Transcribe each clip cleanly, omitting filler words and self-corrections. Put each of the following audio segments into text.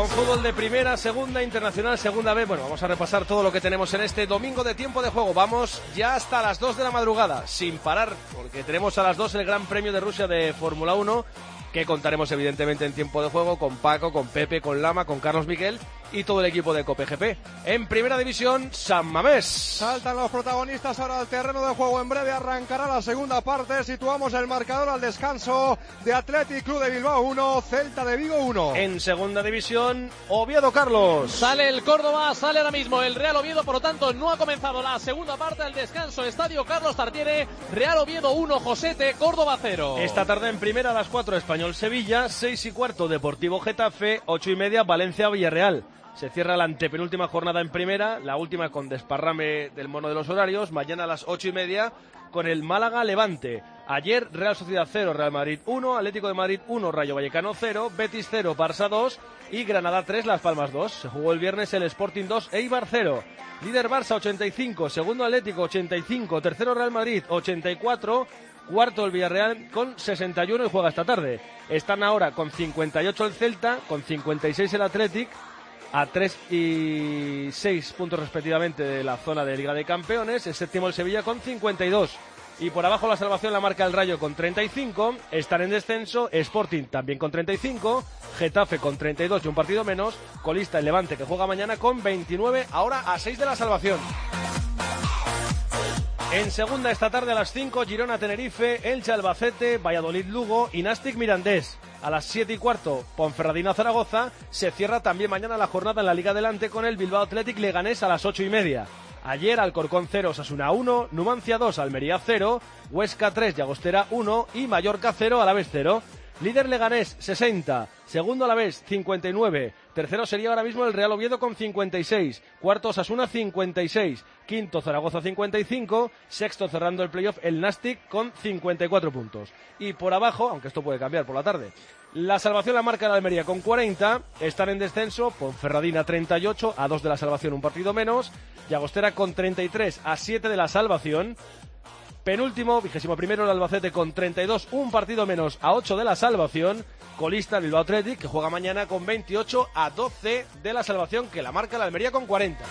Con fútbol de primera, segunda, internacional, segunda B. Bueno, vamos a repasar todo lo que tenemos en este domingo de tiempo de juego. Vamos ya hasta las 2 de la madrugada, sin parar, porque tenemos a las 2 el Gran Premio de Rusia de Fórmula 1, que contaremos evidentemente en tiempo de juego con Paco, con Pepe, con Lama, con Carlos Miquel y todo el equipo de Cope GP. En primera división, San Mamés. Saltan los protagonistas ahora al terreno de juego. En breve arrancará la segunda parte. Situamos el marcador al descanso de Athletic Club de Bilbao 1, Celta de Vigo 1. En segunda división, Oviedo, Carlos. Sale el Córdoba, sale ahora mismo el Real Oviedo, por lo tanto no ha comenzado la segunda parte del descanso. Estadio Carlos Tartiere, Real Oviedo 1, Josete, Córdoba 0. Esta tarde en primera a las 4, Español Sevilla, 6:15, Deportivo Getafe, 8:30, Valencia Villarreal. Se cierra la antepenúltima jornada en primera, la última con desparrame del mono de los horarios. Mañana a las 8:30 con el Málaga Levante. Ayer Real Sociedad 0, Real Madrid 1, Atlético de Madrid 1, Rayo Vallecano 0, Betis 0, Barça 2 y Granada 3, Las Palmas 2. Se jugó el viernes el Sporting 2, Eibar 0. Líder Barça 85, segundo Atlético 85, tercero Real Madrid 84, cuarto el Villarreal con 61 y juega esta tarde. Están ahora con 58 el Celta, con 56 el Athletic, a 3 y 6 puntos respectivamente de la zona de Liga de Campeones. El séptimo el Sevilla con 52. Y por abajo la salvación la marca el Rayo con 35. Están en descenso Sporting también con 35. Getafe con 32 y un partido menos. Colista el Levante, que juega mañana con 29. Ahora a 6 de la salvación. En segunda esta tarde a las 5, Girona Tenerife, Elche Albacete, Valladolid Lugo y Nástic Mirandés. A las 7:15, Ponferradina Zaragoza. Se cierra también mañana la jornada en la Liga Adelante con el Bilbao Athletic Leganés a las 8:30. Ayer Alcorcón 0, Osasuna 1, Numancia 2, Almería 0, Huesca 3, Llagostera 1 y Mallorca 0, Alavés 0. Líder Leganés 60, segundo Alavés 59, tercero sería ahora mismo el Real Oviedo con 56, cuarto Osasuna 56, quinto Zaragoza 55, sexto cerrando el playoff el Nástic con 54 puntos. Y por abajo, aunque esto puede cambiar por la tarde, la salvación la marca la Almería con 40, están en descenso Ponferradina 38, a 2 de la salvación un partido menos, Llagostera con 33, a 7 de la salvación. Penúltimo, 21º el Albacete con 32, un partido menos, a 8 de la salvación. Colista el Bilbao Athletic, que juega mañana con 28, a 12 de la salvación, que la marca la Almería con 40.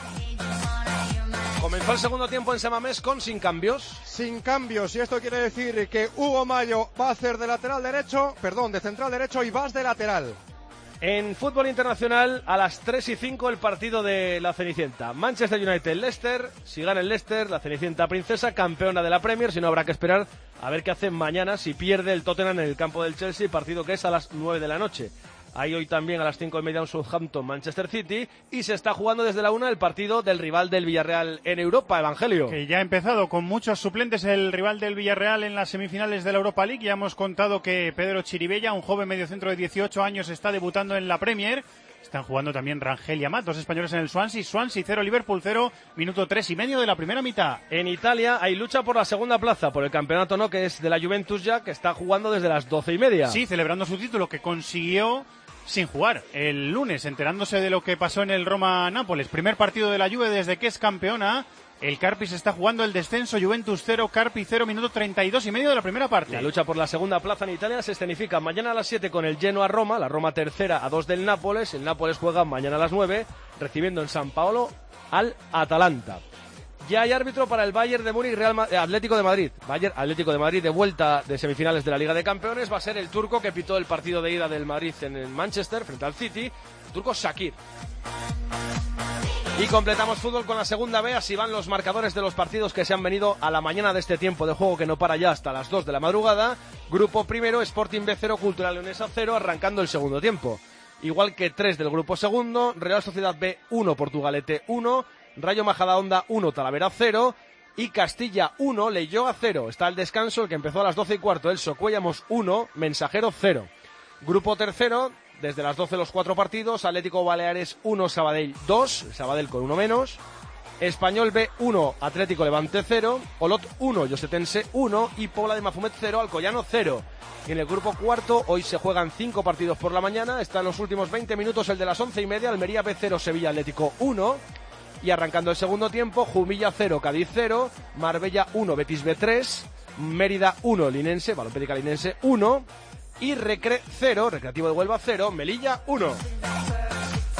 Comenzó el segundo tiempo en San Mamés con sin cambios. Sin cambios, y esto quiere decir que Hugo Mayo va a hacer de central derecho y Vas de lateral. En fútbol internacional, a las 3:05 el partido de la Cenicienta. Manchester United-Leicester. Si gana el Leicester, la Cenicienta princesa, campeona de la Premier. Si no, habrá que esperar a ver qué hace mañana si pierde el Tottenham en el campo del Chelsea, partido que es a las 9 de la noche. Hay hoy también a las 5:30 un Southampton-Manchester City y se está jugando desde la 1 el partido del rival del Villarreal en Europa, Evangelio. Que ya ha empezado con muchos suplentes el rival del Villarreal en las semifinales de la Europa League. Ya hemos contado que Pedro Chiribella, un joven mediocentro de 18 años, está debutando en la Premier. Están jugando también Rangel y Amat, dos españoles en el Swansea. Swansea 0, Liverpool 0, minuto 3:30 de la primera mitad. En Italia hay lucha por la segunda plaza, por el campeonato no, que es de la Juventus ya, que está jugando desde las 12:30. Sí, celebrando su título que consiguió sin jugar el lunes, enterándose de lo que pasó en el Roma-Nápoles. Primer partido de la Juve desde que es campeona. El Carpi se está jugando el descenso, Juventus 0, Carpi 0, minuto 32:30 de la primera parte. La lucha por la segunda plaza en Italia se escenifica mañana a las 7 con el Genoa-Roma, la Roma tercera a 2 del Nápoles. El Nápoles juega mañana a las 9, recibiendo en San Paolo al Atalanta. Ya hay árbitro para el Bayern de Múnich, Atlético de Madrid. Bayern Atlético de Madrid de vuelta de semifinales de la Liga de Campeones. Va a ser el turco que pitó el partido de ida del Madrid en el Manchester frente al City, el turco Shakir. Y completamos fútbol con la segunda B. Así van los marcadores de los partidos que se han venido a la mañana de este tiempo de juego que no para ya hasta las 2 de la madrugada. Grupo primero, Sporting B 0, Cultural Leonesa 0, arrancando el segundo tiempo. Igual que 3 del grupo segundo, Real Sociedad B 1, Portugalete 1, Rayo Majadahonda 1, Talavera 0 y Castilla 1, Leioa 0. Está el descanso, el que empezó a las 12:15, el Socuellamos 1, Mensajero 0. Grupo tercero, desde las 12 los 4 partidos, Atlético Baleares 1, Sabadell 2, Sabadell con 1 menos, Español B 1, Atlético Levante 0, Olot 1, Llosetense 1 y Pobla de Mafumet 0, Alcoyano 0. Y en el grupo cuarto, hoy se juegan 5 partidos por la mañana, están los últimos 20 minutos el de las 11:30, Almería B 0, Sevilla Atlético 1. Y arrancando el segundo tiempo, Jumilla 0, Cádiz 0, Marbella 1, Betis B 3, Mérida 1, Linense, Balonpédica Linense 1 y Recre 0, Recreativo de Huelva 0, Melilla 1.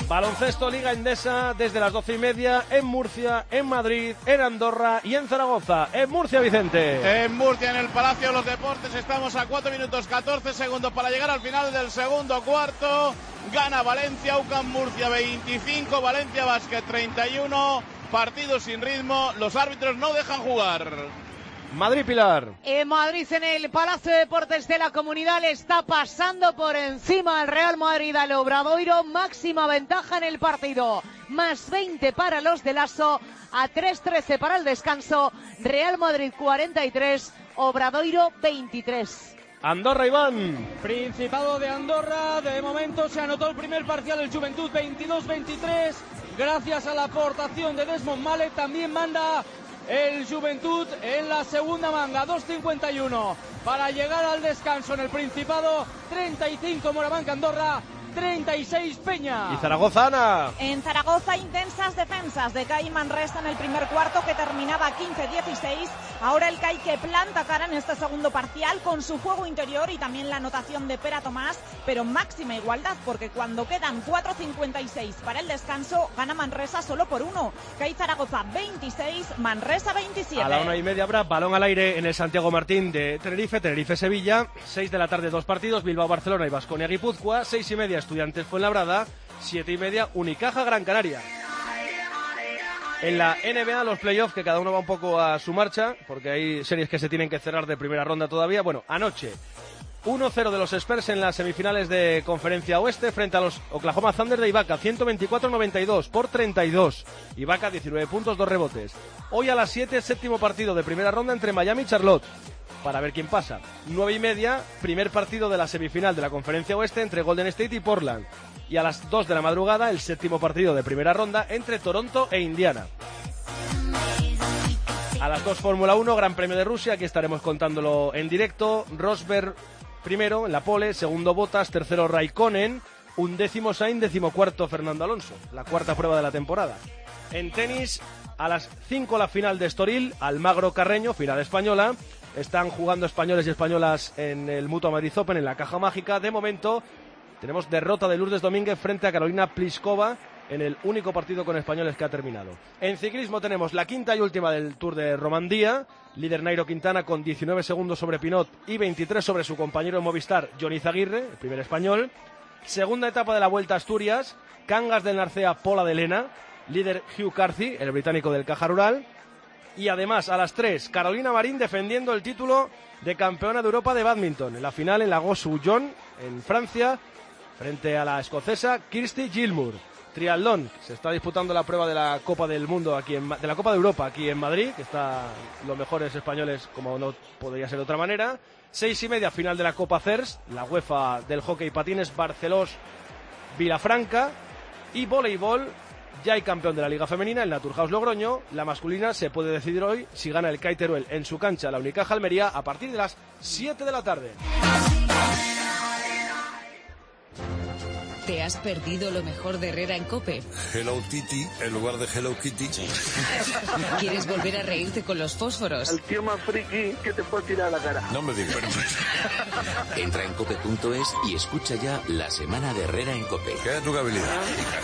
Baloncesto Liga Endesa desde las 12:30 en Murcia, en Madrid, en Andorra y en Zaragoza. En Murcia, Vicente. En Murcia, en el Palacio de los Deportes, estamos a 4 minutos 14 segundos para llegar al final del segundo cuarto. Gana Valencia, UCAM Murcia 25, Valencia Basket 31. Partido sin ritmo, los árbitros no dejan jugar. Madrid, Pilar. En Madrid, en el Palacio de Deportes de la Comunidad, le está pasando por encima al Real Madrid al Obradoiro. Máxima ventaja en el partido. Más 20 para los de Lasso, a 3:13 para el descanso. Real Madrid 43, Obradoiro 23. Andorra, Iván. Principado de Andorra, de momento se anotó el primer parcial del Juventud 22-23. Gracias a la aportación de Desmond Malek, también manda el Juventud en la segunda manga, 2:51 para llegar al descanso en el Principado. 35 Morabanca Andorra, 36 Peña. Y Zaragoza, Ana. En Zaragoza, intensas defensas de CAI Manresa en el primer cuarto, que terminaba 15-16. Ahora el CAI que planta cara en este segundo parcial con su juego interior y también la anotación de Pera Tomás, pero máxima igualdad, porque cuando quedan 4:56 para el descanso, gana Manresa solo por 1. CAI Zaragoza 26, Manresa 27. A la 1:30 habrá balón al aire en el Santiago Martín de Tenerife, Tenerife-Sevilla. 6 de la tarde, 2 partidos, Bilbao-Barcelona y Baskonia-Guipúzcoa. 6:30 Estudiantes Fuenlabrada, 7:30 Unicaja Gran Canaria. En la NBA, los playoffs, que cada uno va un poco a su marcha, porque hay series que se tienen que cerrar de primera ronda todavía. Bueno, anoche 1-0 de los Spurs en las semifinales de Conferencia Oeste frente a los Oklahoma Thunder de Ibaka, 124-92 por 32. Ibaka 19 puntos, 2 rebotes. Hoy a las 7, séptimo partido de primera ronda entre Miami y Charlotte, para ver quién pasa. 9:30, primer partido de la semifinal de la Conferencia Oeste entre Golden State y Portland. Y a las 2 de la madrugada, el séptimo partido de primera ronda entre Toronto e Indiana. A las 2, Fórmula 1, Gran Premio de Rusia, aquí estaremos contándolo en directo. Rosberg primero en la pole, segundo Bottas, tercero Raikkonen, 11º Sainz, 14º Fernando Alonso, la cuarta prueba de la temporada. En tenis, a las 5 la final de Estoril, Almagro Carreño, final española. Están jugando españoles y españolas en el Mutua Madrid Open, en la caja mágica. De momento tenemos derrota de Lourdes Domínguez frente a Carolina Pliskova en el único partido con españoles que ha terminado. En ciclismo tenemos la quinta y última del Tour de Romandía. Líder Nairo Quintana con 19 segundos sobre Pinot y 23 sobre su compañero de Movistar, Johnny Zaguirre, el primer español. Segunda etapa de la Vuelta a Asturias, Cangas del Narcea, Pola de Lena. Líder Hugh Carthy, el británico del Caja Rural. Y además, a las 3, Carolina Marín defendiendo el título de campeona de Europa de bádminton. En la final en la Gos-Soullon, en Francia, frente a la escocesa Kirsty Gilmour. Triatlón, se está disputando la prueba de la Copa del Mundo de la Copa de Europa aquí en Madrid, que están los mejores españoles, como no podría ser de otra manera. 6:30, final de la Copa CERS, la UEFA del hockey patines, Barcelós, Vilafranca. Y voleibol, ya hay campeón de la Liga Femenina, el Naturhaus Logroño. La masculina se puede decidir hoy si gana el CAI Teruel en su cancha, la Unicaja Almería, a partir de las 7 de la tarde. ¿Te has perdido lo mejor de Herrera en COPE? Hello Kitty en lugar de Hello Kitty. ¿Quieres volver a reírte con los fósforos? El tío más friki que te puede tirar a la cara. No me digas. Entra en cope.es y escucha ya la semana de Herrera en COPE. Queda tu habilidad.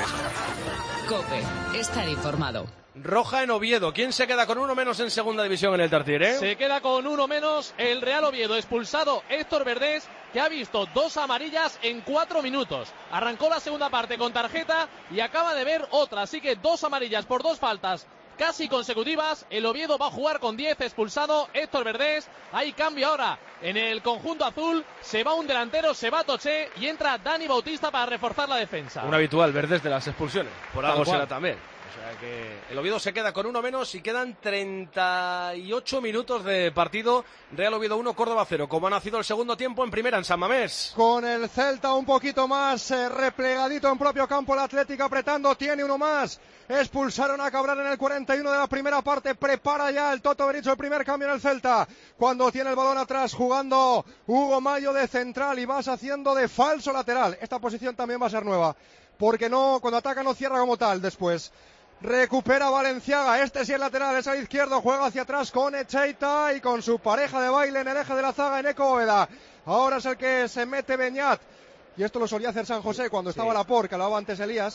COPE, estar informado. Roja en Oviedo. ¿Quién se queda con uno menos en segunda división en el Tartiere? Se queda con uno menos el Real Oviedo. Expulsado Héctor Verdés, que ha visto 2 amarillas en 4 minutos. Arrancó la segunda parte con tarjeta y acaba de ver otra. Así que 2 amarillas por 2 faltas casi consecutivas. El Oviedo va a jugar con 10, expulsado Héctor Verdés. Hay cambio ahora en el conjunto azul. Se va un delantero, se va Toché y entra Dani Bautista para reforzar la defensa. Un habitual, Verdés, de las expulsiones. Por algo será también. O sea que el Oviedo se queda con uno menos y quedan 38 minutos de partido. Real Oviedo 1, Córdoba 0. Como ha nacido el segundo tiempo en primera en San Mamés. Con el Celta un poquito más replegadito en propio campo, el Atlético apretando, tiene uno más. Expulsaron a Cabral en el 41 de la primera parte. Prepara ya el Toto Berizzo el primer cambio en el Celta. Cuando tiene el balón atrás jugando Hugo Mayo de central y vas haciendo de falso lateral. Esta posición también va a ser nueva, porque no, cuando ataca no cierra como tal después. Recupera Valenciaga, este sí es lateral, es al izquierdo, juega hacia atrás con Echeita y con su pareja de baile en el eje de la zaga, Eneco Bóveda. Ahora es el que se mete Beñat, y esto lo solía hacer San José cuando estaba Laporte, que hablaba antes Elías,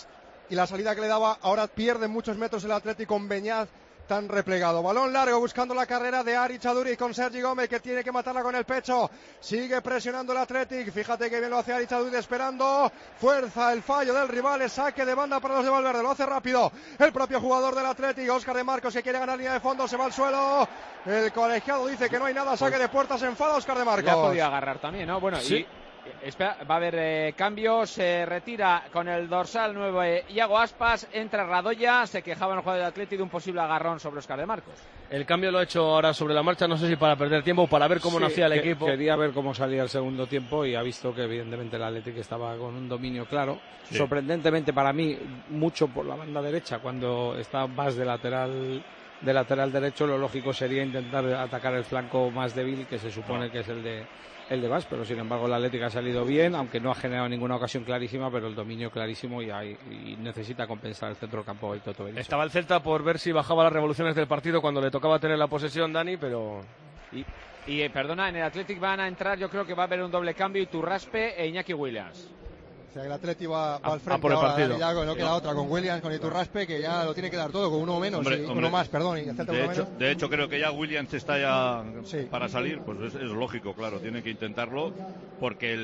y la salida que le daba, ahora pierde muchos metros el Athletic con Beñat tan replegado. Balón largo buscando la carrera de Aritz Aduriz con Sergi Gómez, que tiene que matarla con el pecho. Sigue presionando el Athletic. Fíjate que bien lo hace Aritz Aduriz esperando. Fuerza el fallo del rival. Es saque de banda para los de Valverde. Lo hace rápido el propio jugador del Athletic, Óscar de Marcos, que quiere ganar línea de fondo. Se va al suelo. El colegiado dice que no hay nada. Saque de puerta. Se enfada Óscar de Marcos. Ya podía agarrar también, ¿no? Bueno, sí. Espera, va a haber cambios, se retira con el dorsal 9 Iago Aspas, entra Radoya, se quejaba en el jugador del Atleti de un posible agarrón sobre Óscar de Marcos. El cambio lo ha hecho ahora sobre la marcha, no sé si para perder tiempo o para ver cómo nacía el equipo. Quería ver cómo salía el segundo tiempo y ha visto que evidentemente el Athletic estaba con un dominio claro. Sí. Sorprendentemente para mí, mucho por la banda derecha, cuando vas de lateral derecho, lo lógico sería intentar atacar el flanco más débil, que se supone que es el de Bas, pero sin embargo el Atlético ha salido bien, aunque no ha generado ninguna ocasión clarísima, pero el dominio clarísimo y necesita compensar el centro del campo el Toto Berizzo. Estaba el Celta por ver si bajaba las revoluciones del partido cuando le tocaba tener la posesión, Dani, pero... Y perdona, en el Athletic van a entrar, yo creo que va a haber un doble cambio, Iturraspe e Iñaki Williams. O sea, el Atleti va al frente por el ahora, partido. Ya no queda otra, con Williams, con Iturraspe, que ya lo tiene que dar todo, con uno menos, uno más, perdón. Y el Celta de hecho, creo que ya Williams está ya para salir, pues es lógico, claro, tiene que intentarlo, porque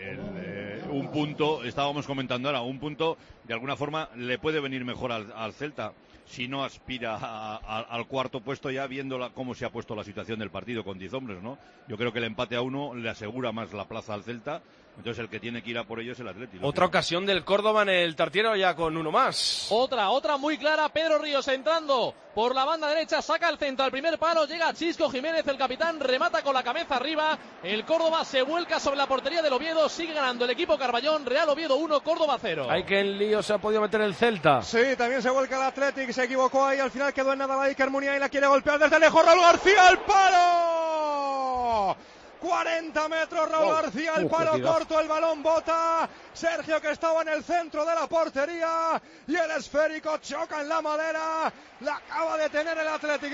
un punto, estábamos comentando ahora, un punto de alguna forma le puede venir mejor al Celta, si no aspira al cuarto puesto, ya viendo cómo se ha puesto la situación del partido con 10 hombres, ¿no? Yo creo que el empate a 1 le asegura más la plaza al Celta. Entonces el que tiene que ir a por ello es el Atleti. Otra ocasión del Córdoba en el Tartiero, ya con uno más. Otra muy clara. Pedro Ríos entrando por la banda derecha, saca el centro al primer palo, llega Chisco Jiménez, el capitán, remata con la cabeza arriba. El Córdoba se vuelca sobre la portería del Oviedo, sigue ganando el equipo Carballón. Real Oviedo 1, Córdoba 0. Hay que en lío se ha podido meter el Celta. Sí, también se vuelca el Athletic, se equivocó ahí, al final quedó en nada la Iker Muniain y la quiere golpear desde lejos Raúl García, al palo. 40 metros Raúl García, el palo corto, el balón bota. Sergio, que estaba en el centro de la portería, y el esférico choca en la madera. La acaba de tener el Athletic,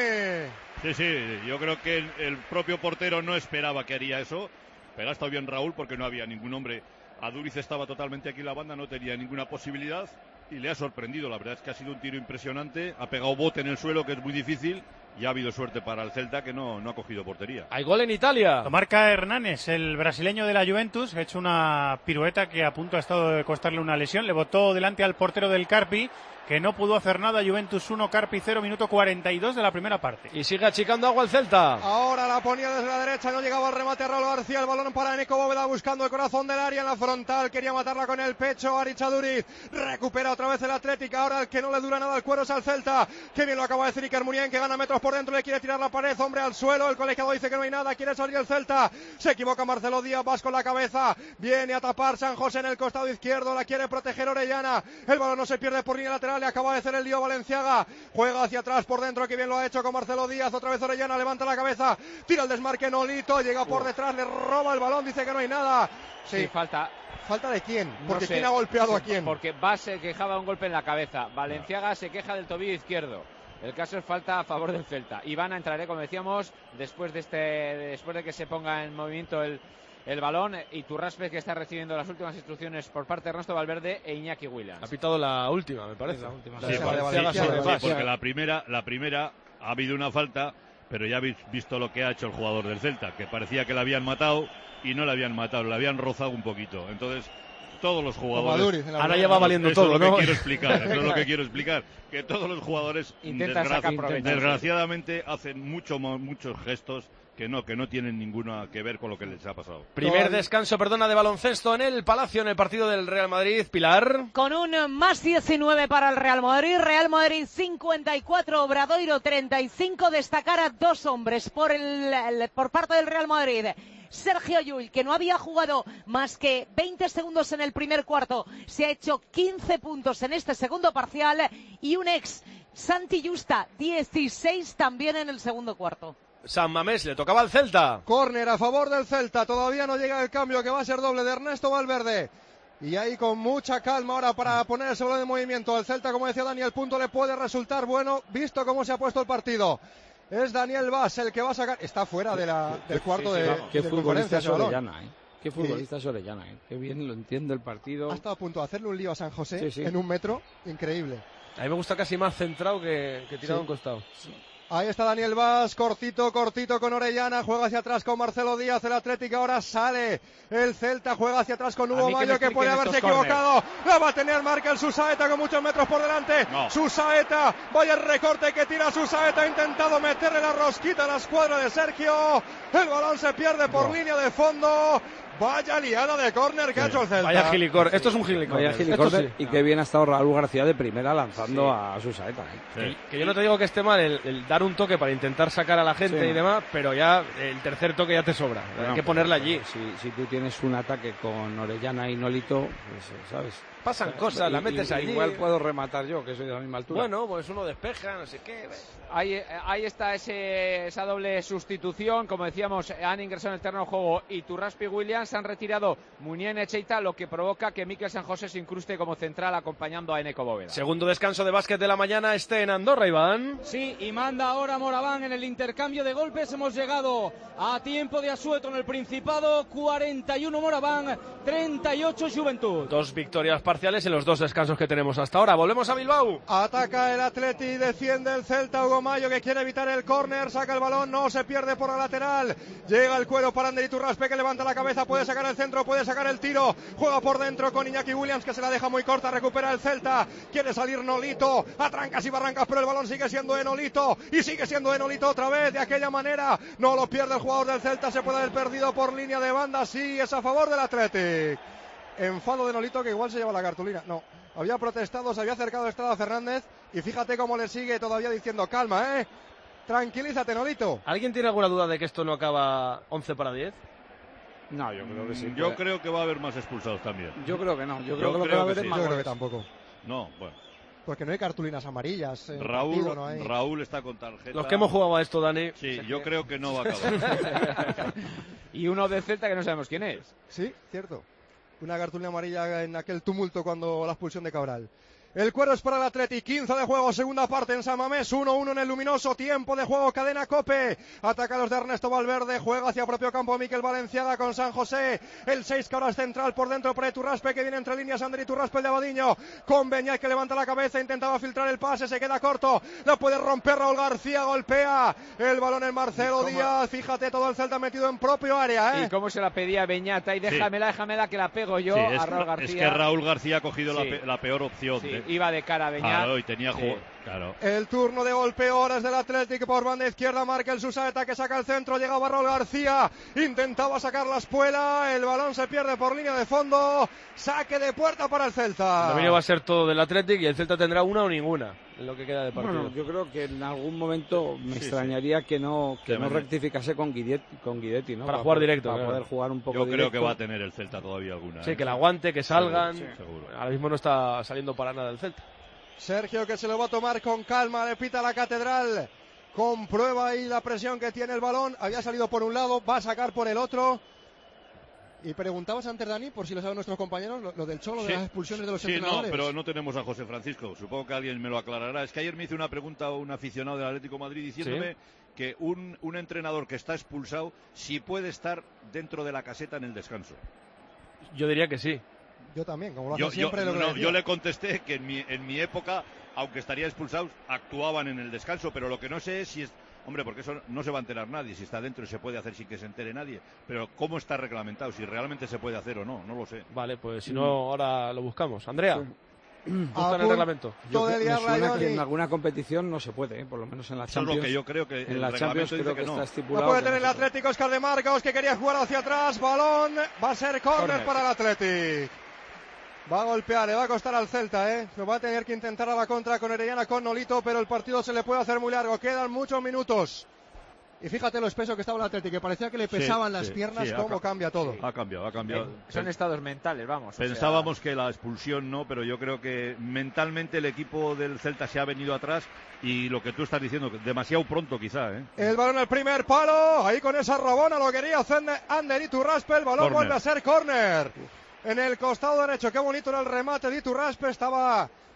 Dani. Sí, yo creo que el propio portero no esperaba que haría eso, pero ha estado bien Raúl porque no había ningún hombre. Aduriz estaba totalmente aquí en la banda, no tenía ninguna posibilidad y le ha sorprendido. La verdad es que ha sido un tiro impresionante, ha pegado bote en el suelo, que es muy difícil. Y ha habido suerte para el Celta, que no ha cogido portería. Hay gol en Italia. Lo marca Hernández, el brasileño de la Juventus. Ha hecho una pirueta que a punto ha estado de costarle una lesión. Le botó delante al portero del Carpi, que no pudo hacer nada. Juventus 1, Carpi 0, minuto 42 de la primera parte. Y sigue achicando agua el Celta. Ahora la ponía desde la derecha, no llegaba al remate Raúl García. El balón para Nico Bóveda buscando el corazón del área en la frontal. Quería matarla con el pecho. Aritz Aduriz recupera otra vez el Atlético. Ahora el que no le dura nada el cuero es al Celta. Que bien lo acaba de decir Iker Muniain, que gana metros por dentro. Le quiere tirar la pared, hombre al suelo. El colegiado dice que no hay nada. Quiere salir el Celta. Se equivoca Marcelo Díaz. Vas con la cabeza. Viene a tapar San José en el costado izquierdo. La quiere proteger Orellana. El balón no se pierde por línea lateral. Le acaba de hacer el lío Valenciaga, juega hacia atrás por dentro, que bien lo ha hecho con Marcelo Díaz, otra vez Orellana, levanta la cabeza, tira el desmarque Nolito, llega por detrás, le roba el balón, dice que no hay nada. Sí, falta. ¿Falta de quién? Porque no sé, ¿quién ha golpeado a quién? Porque Bas se quejaba de un golpe en la cabeza, Valenciaga se queja del tobillo izquierdo. El caso es falta a favor del Celta. Y van a entrar, como decíamos, después de que se ponga en movimiento el balón, Iturraspe, que está recibiendo las últimas instrucciones por parte de Ernesto Valverde, e Iñaki Williams. Ha pitado la última, me parece. La última. Porque la primera ha habido una falta, pero ya habéis visto lo que ha hecho el jugador del Celta, que parecía que la habían matado y no la habían matado, la habían rozado un poquito. Entonces, todos los jugadores... Ahora ya va valiendo todo, ¿no? Eso es lo que quiero explicar. Que todos los jugadores, desgraciadamente, hacen muchos gestos que no tienen ninguna que ver con lo que les ha pasado. Primer descanso, de baloncesto en el Palacio, en el partido del Real Madrid. Pilar. Con un más 19 para el Real Madrid. Real Madrid 54, Obradoiro 35. Destacar a dos hombres por parte del Real Madrid. Sergio Llull, que no había jugado más que 20 segundos en el primer cuarto, se ha hecho 15 puntos en este segundo parcial, y un ex, Santi Justa, 16 también en el segundo cuarto. San Mamés, le tocaba al Celta. Córner a favor del Celta, todavía no llega el cambio, que va a ser doble de Ernesto Valverde. Y ahí con mucha calma ahora para poner ese balón de movimiento. El Celta, como decía Dani, el punto le puede resultar bueno, visto cómo se ha puesto el partido. Es Daniel Bas el que va a sacar. Está fuera del cuarto de Qué futbolista es Orellana, Qué futbolista es Orellana, qué bien lo entiende el partido. Ha estado a punto de hacerle un lío a San José Sí, sí. en 1 metro, increíble. A mí me gusta casi más centrado que tirado a un costado. Sí. Ahí está Daniel Vaz, cortito con Orellana, juega hacia atrás con Marcelo Díaz, el Atlético ahora sale, el Celta juega hacia atrás con Hugo Mayo, que puede haberse equivocado, la va a tener marca el Susaeta con muchos metros por delante, Susaeta, vaya el recorte que tira Susaeta, ha intentado meterle la rosquita a la escuadra de Sergio, el balón se pierde por línea de fondo. Vaya liada de córner que ha hecho el Celta. Vaya gilicor, esto es un gilicor. Vaya gilicor, sí. Y qué bien ha estado Raúl García de primera lanzando a su saeta. Que yo no te digo que esté mal el dar un toque para intentar sacar a la gente y demás, pero ya el tercer toque ya te sobra. Hay que ponerla allí. Si tú tienes un ataque con Orellana y Nolito, pues, ¿sabes? Pasan cosas, la metes allí. Igual puedo rematar yo, que soy de la misma altura. Bueno, pues uno despeja, no sé qué. Ahí está esa doble sustitución. Como decíamos, han ingresado en el terreno de juego Iturraspe y Williams. Han retirado Munier y Echeita, lo que provoca que Mikel San José se incruste como central acompañando a Eneco Bóveda. Segundo descanso de básquet de la mañana en Andorra, Iván. Sí, y manda ahora Moraván en el intercambio de golpes. Hemos llegado a tiempo de asueto en el Principado. 41 Moraván, 38 Juventud. 2 victorias parciales en los 2 descansos que tenemos hasta ahora. Volvemos a Bilbao. Ataca el Atleti, defiende el Celta. Hugo Mayo, que quiere evitar el córner, saca el balón, no se pierde por la lateral. Llega el cuero para Ander Iturraspe, que levanta la cabeza, puede sacar el centro, puede sacar el tiro. Juega por dentro con Iñaki Williams, que se la deja muy corta, recupera el Celta. Quiere salir Nolito, a trancas y barrancas, pero el balón sigue siendo de Nolito. Y sigue siendo de Nolito otra vez, de aquella manera. No lo pierde el jugador del Celta, se puede haber perdido por línea de banda. Sí, es a favor del Athletic. Enfado de Nolito, que igual se lleva la cartulina. No, había protestado, se había acercado Estrada Fernández. Y fíjate cómo le sigue todavía diciendo calma, tranquilízate, Nolito. ¿Alguien tiene alguna duda de que esto no acaba 11 para 10? No, yo creo que sí. Yo creo que va a haber más expulsados también. Yo creo que no. Yo creo que lo que va a haber es más. Yo creo que tampoco. No, bueno. Porque no hay cartulinas amarillas. Raúl está con tarjeta. Los que hemos jugado a esto, Dani. Sí, yo creo que no va a acabar. Y uno del Celta que no sabemos quién es. Sí, cierto. Una cartulina amarilla en aquel tumulto cuando la expulsión de Cabral. El cuero es para el Atleti, 15 de juego, segunda parte en San Mamés, 1-1 en el Luminoso, tiempo de juego, cadena COPE, ataca los de Ernesto Valverde, juega hacia propio campo Miquel Valenciaga con San José, el 6 que ahora es central por dentro para Iturraspe, que viene entre líneas, Ander Iturraspe, el de Abadiño, con Beñat que levanta la cabeza, intentaba filtrar el pase, se queda corto, lo puede romper Raúl García, golpea el balón en Marcelo Díaz, fíjate todo el Celta metido en propio área, Y cómo se la pedía Beñat, y déjamela que la pego yo a Raúl García. Es que Raúl García ha cogido la peor opción. Iba de cara a Beñat. Claro, y tenía juego. Claro. El turno de golpeo ahora es del Athletic por banda izquierda, marca el Susaeta que saca el centro, llegaba Raúl García, intentaba sacar la espuela, el balón se pierde por línea de fondo, saque de puerta para el Celta. El dominio va a ser todo del Athletic y el Celta tendrá una o ninguna en lo que queda de partido. Bueno, yo creo que en algún momento me extrañaría que no rectificase con Guidetti, ¿no? Para jugar directo. Para poder jugar un poco Yo directo. creo que va a tener el Celta todavía alguna. Sí, que la aguante, que salgan. Seguro. Ahora mismo no está saliendo para nada el Celta. Sergio, que se lo va a tomar con calma, le pita la Catedral, comprueba ahí la presión que tiene el balón, había salido por un lado, va a sacar por el otro. Y preguntabas antes, Dani, por si lo saben nuestros compañeros, lo del Cholo, de las expulsiones de los entrenadores. No, pero no tenemos a José Francisco, supongo que alguien me lo aclarará. Es que ayer me hizo una pregunta a un aficionado del Atlético de Madrid diciéndome que un entrenador que está expulsado, si puede estar dentro de la caseta en el descanso. Yo diría que sí. Yo también, como lo hace siempre. Yo le contesté que en mi época, aunque estaría expulsados, actuaban en el descanso, pero lo que no sé es si es... Hombre, porque eso no se va a enterar nadie, si está dentro y se puede hacer sin que se entere nadie, pero ¿cómo está reglamentado? Si realmente se puede hacer o no, no lo sé. Vale, pues si no, ahora lo buscamos. Andrea, busca en el reglamento. Me suena que en alguna competición no se puede, por lo menos en la Champions. Eso es lo que yo creo que en la Champions creo que está estipulado. No puede tener el Atlético, Oscar de Marcos, que quería jugar hacia atrás, balón, va a ser córner para el Atlético. Va a golpear, le va a costar al Celta, Lo va a tener que intentar a la contra con Orellana, con Nolito, pero el partido se le puede hacer muy largo. Quedan muchos minutos. Y fíjate lo espeso que estaba el Atlético, que parecía que le pesaban las piernas, cómo cambia todo. Ha cambiado. Son estados mentales, vamos. Pensábamos que la expulsión no, pero yo creo que mentalmente el equipo del Celta se ha venido atrás y lo que tú estás diciendo, demasiado pronto quizá, El balón al primer palo, ahí con esa robona lo quería hacer Ander Iturraspe, el balón vuelve a ser córner. En el costado derecho, qué bonito era el remate de Iturraspe, estaba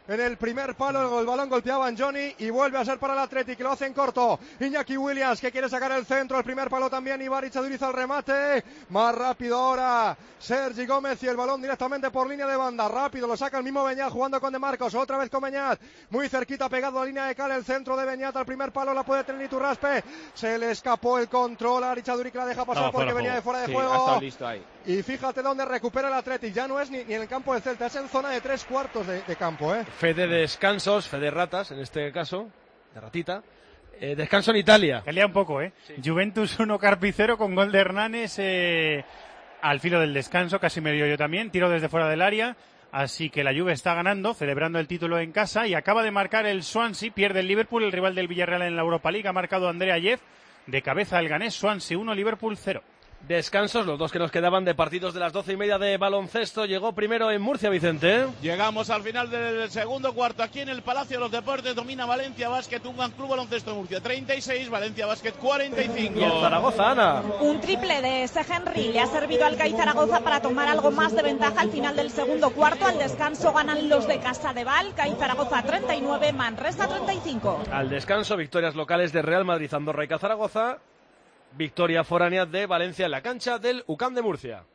en el primer palo, el balón golpeaba en Johnny y vuelve a ser para el Athletic, lo hace en corto. Iñaki Williams que quiere sacar el centro, el primer palo también, Ibarich Aduriza el remate, más rápido ahora Sergi Gómez y el balón directamente por línea de banda, rápido lo saca el mismo Beñat jugando con De Marcos, otra vez con Beñat, muy cerquita pegado a la línea de cal, el centro de Beñat al primer palo, la puede tener Iturraspe, se le escapó el control, Arich Aduriz la deja pasar porque venía de fuera de juego. Listo ahí. Y fíjate dónde recupera el Athletic, ya no es ni en el campo del Celta, es en zona de 3/4 de campo. Fe de descansos, fe de ratas, en este caso, de ratita. Descanso en Italia. Que lía un poco, Sí. Juventus 1, Carpi 0 con gol de Hernanes al filo del descanso, casi medio yo también, tiro desde fuera del área. Así que la Juve está ganando, celebrando el título en casa y acaba de marcar el Swansea, pierde el Liverpool, el rival del Villarreal en la Europa League, ha marcado Andrea Jeff, de cabeza el ganés, Swansea 1, Liverpool 0. Descansos, los dos que nos quedaban de partidos de las 12:30 de baloncesto. Llegó primero en Murcia, Vicente. Llegamos al final del segundo cuarto aquí en el Palacio de los Deportes. Domina Valencia Basket, un Club Baloncesto Murcia 36, Valencia Basket 45. Y el Zaragoza, Ana. Un triple de ese Henry le ha servido al CAI Zaragoza para tomar algo más de ventaja al final del segundo cuarto. Al descanso ganan los de Casa de Val, CAI Zaragoza 39, Manresa 35. Al descanso, victorias locales de Real Madrid, Andorra y Zaragoza. Victoria foránea de Valencia en la cancha del UCAM de Murcia.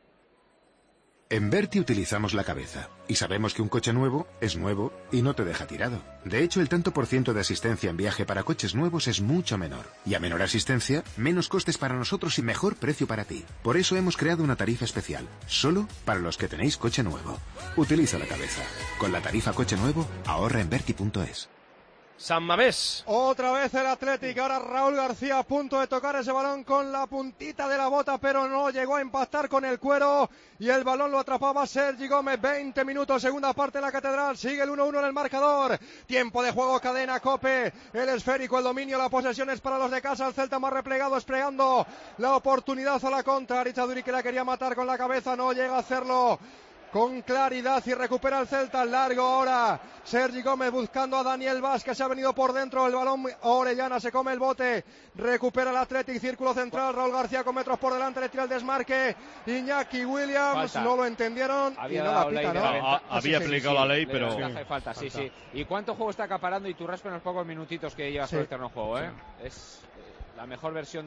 En Berti utilizamos la cabeza y sabemos que un coche nuevo es nuevo y no te deja tirado. De hecho, el tanto por ciento de asistencia en viaje para coches nuevos es mucho menor. Y a menor asistencia, menos costes para nosotros y mejor precio para ti. Por eso hemos creado una tarifa especial, solo para los que tenéis coche nuevo. Utiliza la cabeza. Con la tarifa coche nuevo, ahorra en Berti.es. San Mamés. Otra vez el Athletic, ahora Raúl García a punto de tocar ese balón con la puntita de la bota, pero no llegó a impactar con el cuero y el balón lo atrapaba Sergi Gómez. 20 minutos, segunda parte de la Catedral, sigue el 1-1 en el marcador. Tiempo de juego, cadena Cope, el esférico, el dominio, la posesión es para los de casa, el Celta más replegado, esperando la oportunidad a la contra. Richaduri que la quería matar con la cabeza, no llega a hacerlo con claridad y recupera el Celta. Largo ahora Sergi Gómez buscando a Daniel Vaz, que se ha venido por dentro, el balón Orellana se come el bote, recupera el Athletic, círculo central, Raúl García con metros por delante, le tira el desmarque, Iñaki Williams, no lo entendieron y no la pita, ¿no? Había aplicado la ley, pero... Falta. Sí. ¿Y cuánto juego está acaparando Iturraspe en los pocos minutitos que lleva sobre el terreno de juego, Es... La mejor versión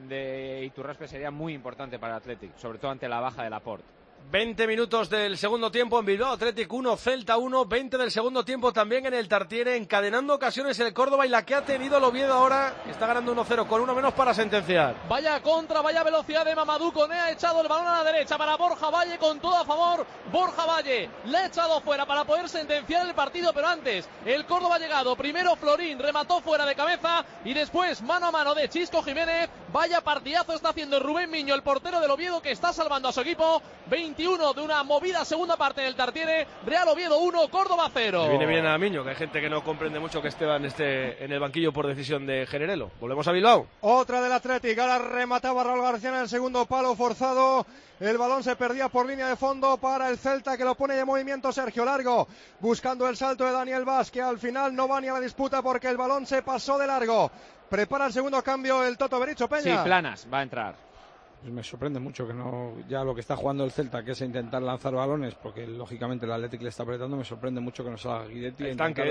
de Iturraspe sería muy importante para el Athletic, sobre todo ante la baja de Laporte. 20 minutos del segundo tiempo en Bilbao, Athletic 1, Celta 1, 20 del segundo tiempo también en el Tartiere, encadenando ocasiones el Córdoba y la que ha tenido el Oviedo ahora, está ganando 1-0 con uno menos para sentenciar. Vaya contra, vaya velocidad de Mamadou Koné, ha echado el balón a la derecha para Borja Valle con todo a favor, Borja Valle le ha echado fuera para poder sentenciar el partido, pero antes el Córdoba ha llegado, primero Florín remató fuera de cabeza y después mano a mano de Chisco Jiménez. Vaya partidazo está haciendo Rubén Miño, el portero del Oviedo, que está salvando a su equipo. 21 de una movida segunda parte del Tartiere. Real Oviedo 1, Córdoba 0. Le viene bien a Miño, que hay gente que no comprende mucho que Esteban esté en el banquillo por decisión de Generelo. Volvemos a Bilbao. Otra del Atlético, ahora remataba Raúl García en el segundo palo forzado. El balón se perdía por línea de fondo para el Celta, que lo pone de movimiento Sergio Largo, buscando el salto de Daniel Vaz, que al final no va ni a la disputa porque el balón se pasó de largo. Prepara el segundo cambio el Toto Bericho, Peña. Sí, Planas va a entrar. Pues me sorprende mucho que no, ya lo que está jugando el Celta, que es intentar lanzar balones, porque lógicamente el Athletic le está apretando, me sorprende mucho que no salga Guidetti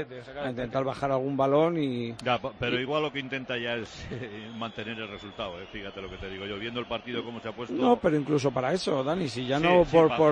a intentar bajar algún balón y... Ya, pero igual lo que intenta ya es mantener el resultado, fíjate lo que te digo yo, viendo el partido cómo se ha puesto... No, pero incluso para eso, Dani, si ya no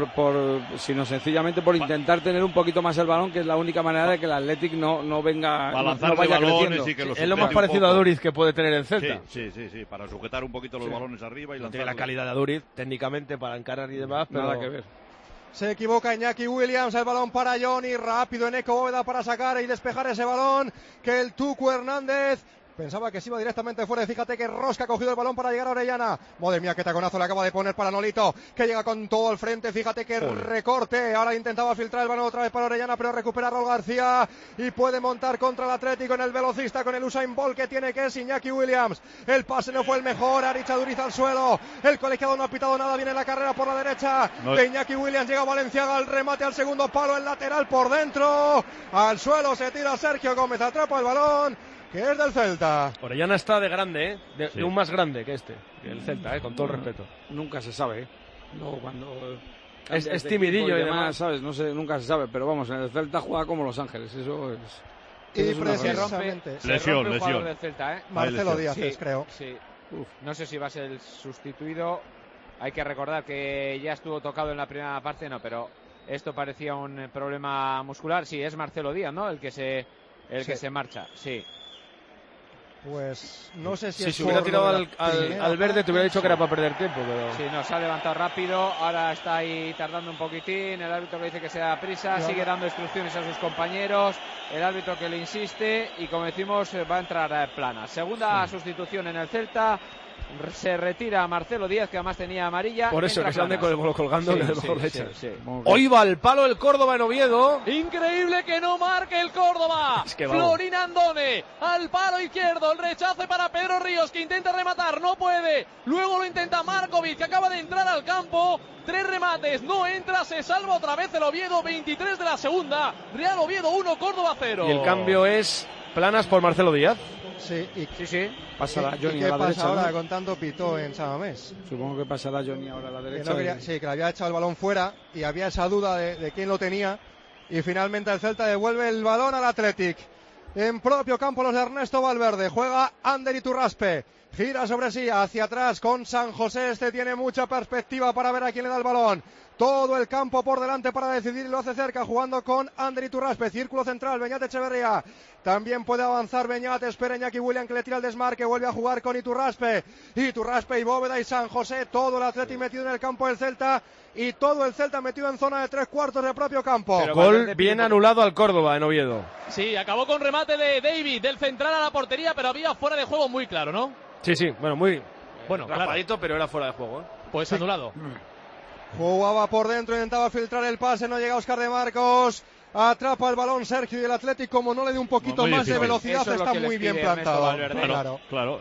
sino sencillamente por intentar tener un poquito más el balón, que es la única manera de que el Athletic no venga, no vaya creciendo. Y que es lo más parecido a Duriz que puede tener el Celta. Sí, para sujetar un poquito los balones arriba y lanzar. La calidad de Aduriz técnicamente para encarar y demás, pero nada que ver. Se equivoca Iñaki Williams, el balón para Johnny, rápido en Eco Bóveda para sacar y despejar ese balón, que el Tucu Hernández pensaba que se iba directamente fuera. Fíjate que Rosca ha cogido el balón para llegar a Orellana. Madre mía, qué taconazo le acaba de poner para Nolito, que llega con todo al frente. Fíjate que recorte. Ahora intentaba filtrar el balón otra vez para Orellana, pero recupera Raúl García y puede montar contra el Atlético en el velocista con el Usain Bolt que tiene, que es Iñaki Williams. El pase no fue el mejor. Arich Aduriz al suelo. El colegiado no ha pitado nada. Viene la carrera por la derecha de Iñaki Williams. Llega Valenciaga al remate al segundo palo. El lateral por dentro. Al suelo se tira Sergio Gómez. Atrapa el balón, que es del Celta. Orellana está de grande, de un más grande que el Celta, con todo el respeto. Nunca se sabe, Luego cuando es timidillo y demás, ¿sabes? No sé, nunca se sabe, pero vamos, en el Celta juega como Los Ángeles, eso es... Y precisamente lesión. Del Celta, Marcelo Díaz, creo. Sí. No sé si va a ser el sustituido. Hay que recordar que ya estuvo tocado en la primera parte, no, pero esto parecía un problema muscular. Sí, es Marcelo Díaz, ¿no? El que se marcha, sí. Pues no sé si hubiera tirado al verde te hubiera dicho que era para perder tiempo, pero... Sí, no, se ha levantado rápido, ahora está ahí tardando un poquitín, el árbitro le dice que se da prisa, sigue dando instrucciones a sus compañeros, el árbitro que le insiste y como decimos va a entrar Plana. Segunda sustitución en el Celta, se retira Marcelo Díaz, que además tenía amarilla. Por eso, que se ande con el bolo colgando, que mejor le echan. Hoy va al palo el Córdoba en Oviedo. Increíble que no marque el Córdoba. Es que Florín Andone al palo izquierdo, el rechace para Pedro Ríos, que intenta rematar, no puede. Luego lo intenta Markovic, que acaba de entrar al campo. 3 remates, no entra, se salva otra vez el Oviedo, 23 de la segunda. Real Oviedo 1, Córdoba 0. Y el cambio es Planas por Marcelo Díaz. Sí. Pasará Johnny a la derecha. ¿Qué pasa ahora, ¿no? con tanto pitó en San Mamés? Supongo que pasará Johnny ahora a la derecha. Que le había echado el balón fuera y había esa duda de quién lo tenía. Y finalmente el Celta devuelve el balón al Athletic. En propio campo los de Ernesto Valverde. Juega Ander Iturraspe. Gira sobre sí, hacia atrás con San José. Este tiene mucha perspectiva para ver a quién le da el balón. Todo el campo por delante para decidir y lo hace cerca, jugando con Ander Iturraspe. Círculo central, Beñat Echeverría. También puede avanzar Beñat, espera Iñaki William que le tira el desmarque, vuelve a jugar con Iturraspe y Bóveda y San José. Todo el Atleti metido en el campo del Celta y todo el Celta metido en zona de 3/4 del propio campo. Gol bien anulado al Córdoba en Oviedo. Sí, acabó con remate de David, del central a la portería, pero había fuera de juego muy claro, ¿no? Sí, muy raspadito, claro. Pero era fuera de juego. Pues anulado. Jugaba por dentro, intentaba filtrar el pase, no llega Óscar de Marcos. Atrapa el balón Sergio y el Atlético, como no le dé un poquito más de velocidad, está muy bien plantado. Claro,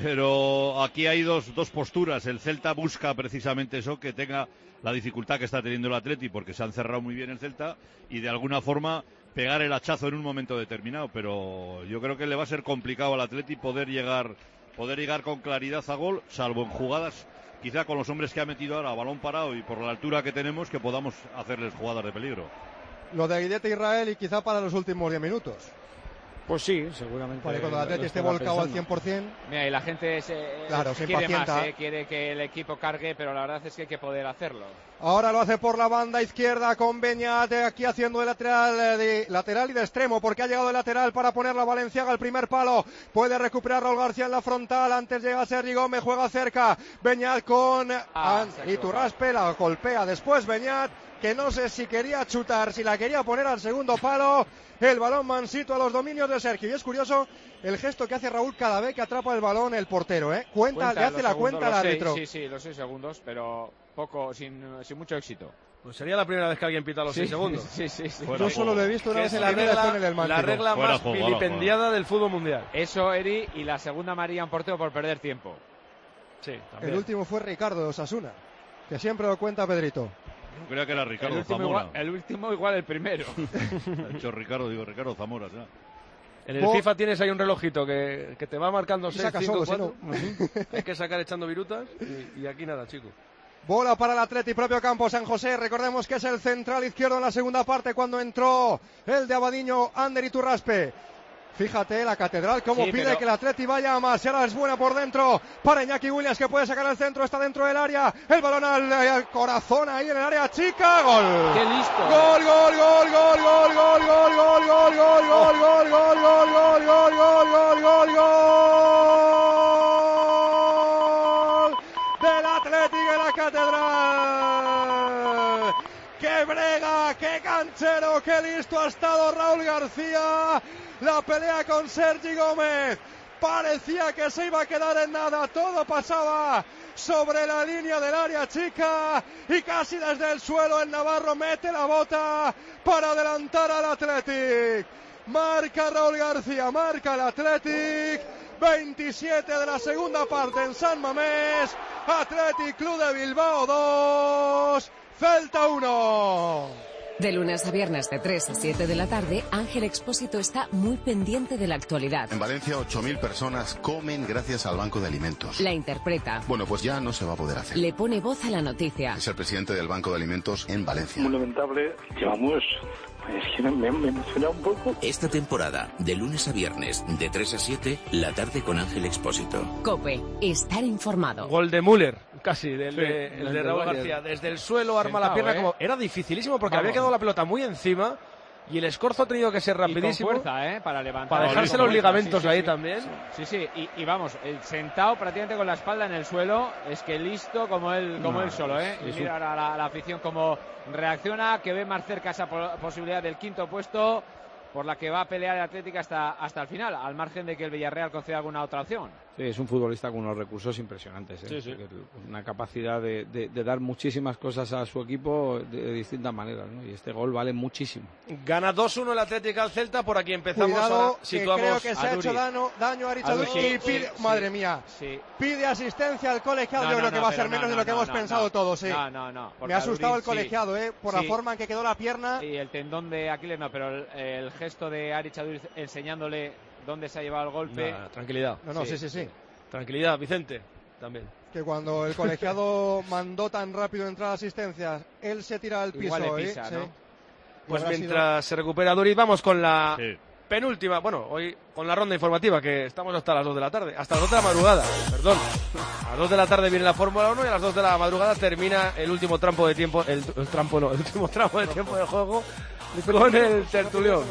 pero aquí hay dos posturas. El Celta busca precisamente eso, que tenga la dificultad que está teniendo el Atleti, porque se han cerrado muy bien el Celta, y de alguna forma pegar el hachazo en un momento determinado. Pero yo creo que le va a ser complicado al Atleti poder llegar con claridad a gol, salvo en jugadas, quizá con los hombres que ha metido ahora a balón parado y por la altura que tenemos, que podamos hacerles jugadas de peligro. Lo de Guillete Israel y quizá para los últimos 10 minutos. Pues sí, seguramente. Para cuando el Atleti esté volcado al 100%. Mira, y la gente quiere más, quiere que el equipo cargue, pero la verdad es que hay que poder hacerlo. Ahora lo hace por la banda izquierda con Beñat, aquí haciendo de lateral y de extremo, porque ha llegado el lateral para poner la Valenciaga al primer palo. Puede recuperar Raúl García en la frontal, antes llega Sergi Gómez, juega cerca. Beñat con Iturraspe, la golpea después Beñat, que no sé si quería chutar, si la quería poner al segundo palo. El balón mansito a los dominios de Sergio. Y es curioso el gesto que hace Raúl cada vez que atrapa el balón el portero, ¿eh? Le hace la cuenta al árbitro. Sí, los 6 segundos, pero poco, sin mucho éxito. Pues sería la primera vez que alguien pita los 6 segundos. Sí. Yo solo lo he visto una vez en la regla, la regla más vilipendiada del fútbol mundial. Eso, Eri, y la segunda amarilla a un portero por perder tiempo. Sí, también. El último fue Ricardo de Osasuna, que siempre lo cuenta Pedrito. Yo creía que era Ricardo Zamora. El último igual el primero. Ha dicho Ricardo Zamora. ¿Ya? En el FIFA tienes ahí un relojito que te va marcando 6, 5, 4. Hay que sacar echando virutas y aquí nada, chicos. Bola para el Atleti, propio campo San José. Recordemos que es el central izquierdo en la segunda parte cuando entró el de Abadiño, Ander Iturraspe. Fíjate la Catedral cómo pide que el Atleti vaya a más. Y ahora es buena por dentro para Iñaki Williams, que puede sacar el centro, está dentro del área. El balón al corazón ahí en el área chica. Gol. ¡Qué listo! Gol del Atleti de la Catedral. ¡Qué brega! ¡Qué canchero! ¡Qué listo ha estado Raúl García! La pelea con Sergi Gómez. Parecía que se iba a quedar en nada. Todo pasaba sobre la línea del área chica. Y casi desde el suelo el Navarro mete la bota para adelantar al Athletic. Marca Raúl García, marca el Athletic. 27 de la segunda parte en San Mamés. Athletic Club de Bilbao 2. Celta 1. De lunes a viernes de 3 a 7 de la tarde, Ángel Expósito está muy pendiente de la actualidad. En Valencia 8.000 personas comen gracias al Banco de Alimentos. La interpreta. Bueno, pues ya no se va a poder hacer. Le pone voz a la noticia. Es el presidente del Banco de Alimentos en Valencia. Muy lamentable. Llevamos... Es que me emociona un poco. Esta temporada, de lunes a viernes, de 3 a 7, la tarde con Ángel Expósito. COPE, estar informado. Gol de Müller, casi, el de Raúl García. Desde el suelo arma la pierna. Como era dificilísimo porque había quedado la pelota muy encima y el escorzo ha tenido que ser rapidísimo. Y con fuerza, para levantar. Para dejarse los ligamentos ahí también. Sí. Y vamos, sentado prácticamente con la espalda en el suelo, es que listo como él solo, Y mira ahora la afición como reacciona, que ve más cerca esa posibilidad del quinto puesto por la que va a pelear el Atlético hasta el final, al margen de que el Villarreal conceda alguna otra opción. Sí, es un futbolista con unos recursos impresionantes, Sí. Una capacidad de dar muchísimas cosas a su equipo de distintas maneras, ¿no? Y este gol vale muchísimo. Gana 2-1 el Atlético al Celta, por aquí empezamos. Cuidado, situamos creo que se ha hecho daño a Richard y pide, madre mía, pide asistencia al colegiado. Yo creo que va a ser menos de lo que hemos pensado todos. No. Me ha asustado el colegiado, por la forma en que quedó la pierna. Y el tendón de Aquiles no, pero el gesto de Aritz Aduriz enseñándole dónde se ha llevado el golpe. Tranquilidad. Sí. Tranquilidad, Vicente, también. Que cuando el colegiado mandó tan rápido entrar a asistencias, él se tira al piso. Igual le pisa, ¿no? Pues mientras se recupera Duriz, vamos con la penúltima, hoy con la ronda informativa, que estamos hasta las 2 de la tarde, hasta las 2 de la madrugada, perdón. A las 2 de la tarde viene la Fórmula 1 y a las 2 de la madrugada termina el último tramo de tiempo, el último tramo de tiempo de juego con el tertulión.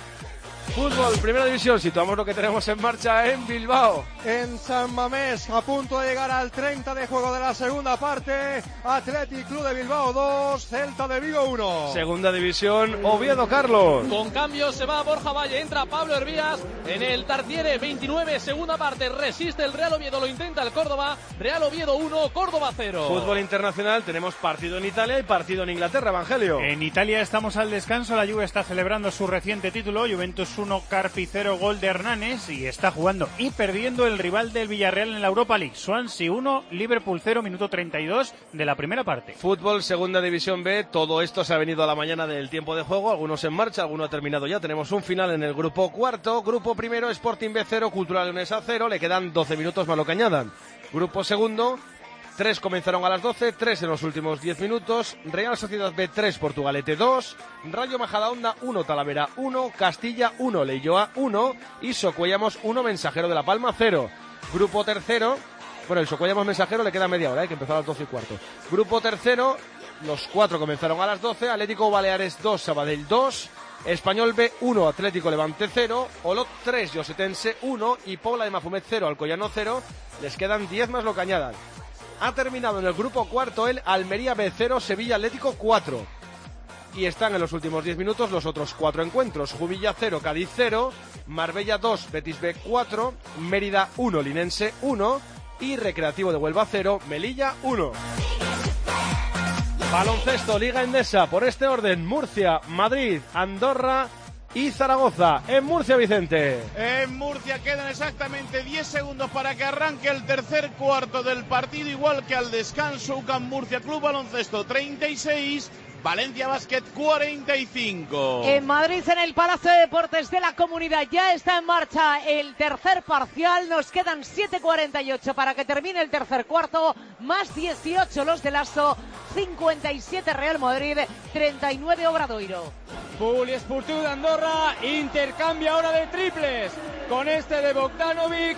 Fútbol, primera división, situamos lo que tenemos en marcha en Bilbao. En San Mamés, a punto de llegar al 30 de juego de la segunda parte. Athletic Club de Bilbao 2, Celta de Vigo 1. Segunda división, Oviedo, Carlos. Con cambios se va Borja Valle, entra Pablo Hervías en el Tartiere, 29, segunda parte, resiste el Real Oviedo, lo intenta el Córdoba, Real Oviedo 1, Córdoba 0. Fútbol internacional, tenemos partido en Italia y partido en Inglaterra, Evangelio. En Italia estamos al descanso, la Juve está celebrando su reciente título, Juventus 1, Carpi 0, gol de Hernanes, y está jugando y perdiendo el rival del Villarreal en la Europa League. Swansea 1, Liverpool 0, minuto 32 de la primera parte. Fútbol, segunda división B, todo esto se ha venido a la mañana del tiempo de juego, algunos en marcha, alguno ha terminado ya, tenemos un final en el grupo cuarto, grupo primero, Sporting B 0, Cultural Leonesa 0, le quedan 12 minutos más lo que añadan. Grupo segundo, 3 comenzaron a las 12, 3 en los últimos 10 minutos, Real Sociedad B 3, Portugalete 2, Rayo Majadahonda 1, Talavera 1, Castilla 1, Leioa 1 y Socuellamos 1, Mensajero de La Palma 0. Grupo tercero, el Socuellamos Mensajero le queda media hora, que empezó a las 12 y cuarto. Grupo tercero, los 4 comenzaron a las 12, Atlético Baleares 2, Sabadell 2, Español B 1, Atlético Levante 0, Olot 3, Josetense 1 y Pobla de Mafumet 0, Alcoyano 0, les quedan 10 más lo que añadan. Ha terminado en el grupo cuarto el Almería B 0, Sevilla Atlético 4. Y están en los últimos 10 minutos los otros 4 encuentros. Jubilla 0, Cádiz 0, Marbella 2, Betis B 4, Mérida 1, Linense 1 y Recreativo de Huelva 0, Melilla 1. Baloncesto, Liga Endesa, por este orden, Murcia, Madrid, Andorra y Zaragoza. En Murcia, Vicente. En Murcia quedan exactamente 10 segundos para que arranque el tercer cuarto del partido, igual que al descanso. UCAM Murcia Club Baloncesto 36, Valencia Basket 45. En Madrid, en el Palacio de Deportes de la Comunidad, ya está en marcha el tercer parcial. Nos quedan 7:48 para que termine el tercer cuarto, más 18 los de Lasso, 57 Real Madrid, 39 Obradoiro. Polisportiu de Andorra intercambia ahora de triples con este de Bogdanovic.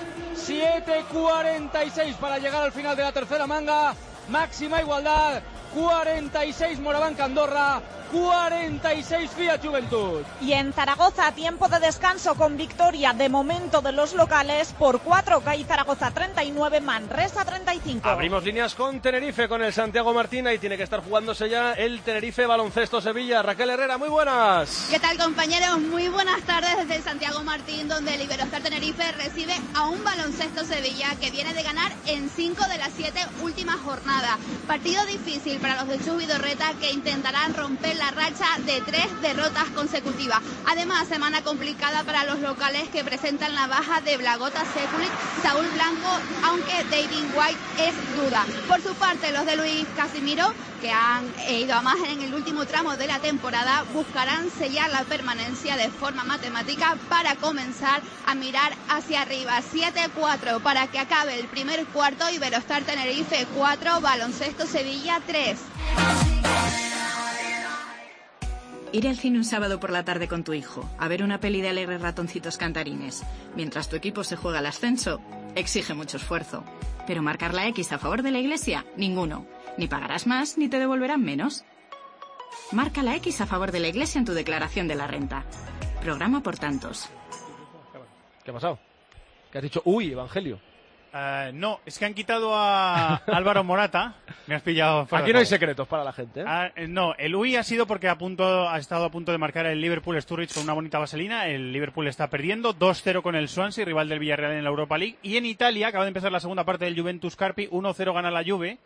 7:46 para llegar al final de la tercera manga. Máxima igualdad. 46 Morabanca Andorra, 46 Fiat Juventud. Y en Zaragoza, tiempo de descanso con victoria de momento de los locales por 4, CAI Zaragoza 39, Manresa 35. Abrimos líneas con Tenerife, con el Santiago Martín, y tiene que estar jugándose ya el Tenerife Baloncesto Sevilla. Raquel Herrera, muy buenas. ¿Qué tal, compañeros? Muy buenas tardes desde el Santiago Martín, donde el Iberostar Tenerife recibe a un Baloncesto Sevilla que viene de ganar en 5 de las 7 últimas jornadas. Partido difícil para los de Chus Vidorreta, que intentarán romper la racha de 3 derrotas consecutivas. Además, semana complicada para los locales, que presentan la baja de Blagota Sekulic, Saúl Blanco, aunque David White es duda. Por su parte, los de Luis Casimiro que han ido a más en el último tramo de la temporada, buscarán sellar la permanencia de forma matemática para comenzar a mirar hacia arriba. 7-4 para que acabe el primer cuarto. Iberostar Tenerife 4, Baloncesto Sevilla 3. Ir al cine un sábado por la tarde con tu hijo, a ver una peli de alegres ratoncitos cantarines, mientras tu equipo se juega el ascenso, exige mucho esfuerzo. Pero marcar la X a favor de la Iglesia, ninguno. Ni pagarás más, ni te devolverán menos. Marca la X a favor de la Iglesia en tu declaración de la renta. Programa por tantos. ¿Qué ha pasado? ¿Qué has dicho? Uy, Evangelio. No, es que han quitado a Álvaro Morata. Me has pillado. Aquí no hay secretos para la gente. No, el UI ha sido porque ha estado a punto de marcar el Liverpool Sturridge con una bonita vaselina. El Liverpool está perdiendo 2-0 con el Swansea, rival del Villarreal en la Europa League. Y en Italia acaba de empezar la segunda parte del Juventus Carpi. 1-0 gana la Juve.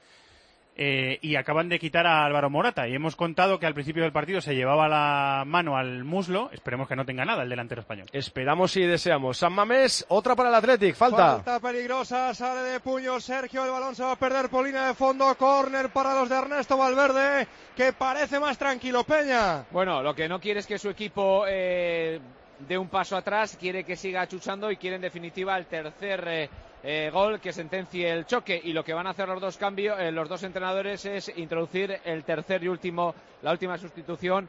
Y acaban de quitar a Álvaro Morata. Y hemos contado que al principio del partido se llevaba la mano al muslo. Esperemos que no tenga nada el delantero español. Esperamos y deseamos. San Mamés, otra para el Athletic. Falta peligrosa, sale de puño Sergio. El balón se va a perder por línea de fondo. Córner para los de Ernesto Valverde, que parece más tranquilo. Peña. Bueno, lo que no quiere es que su equipo dé un paso atrás. Quiere que siga achuchando y quiere en definitiva el tercer gol que sentencie el choque, y lo que van a hacer los dos entrenadores es introducir el tercer y la última sustitución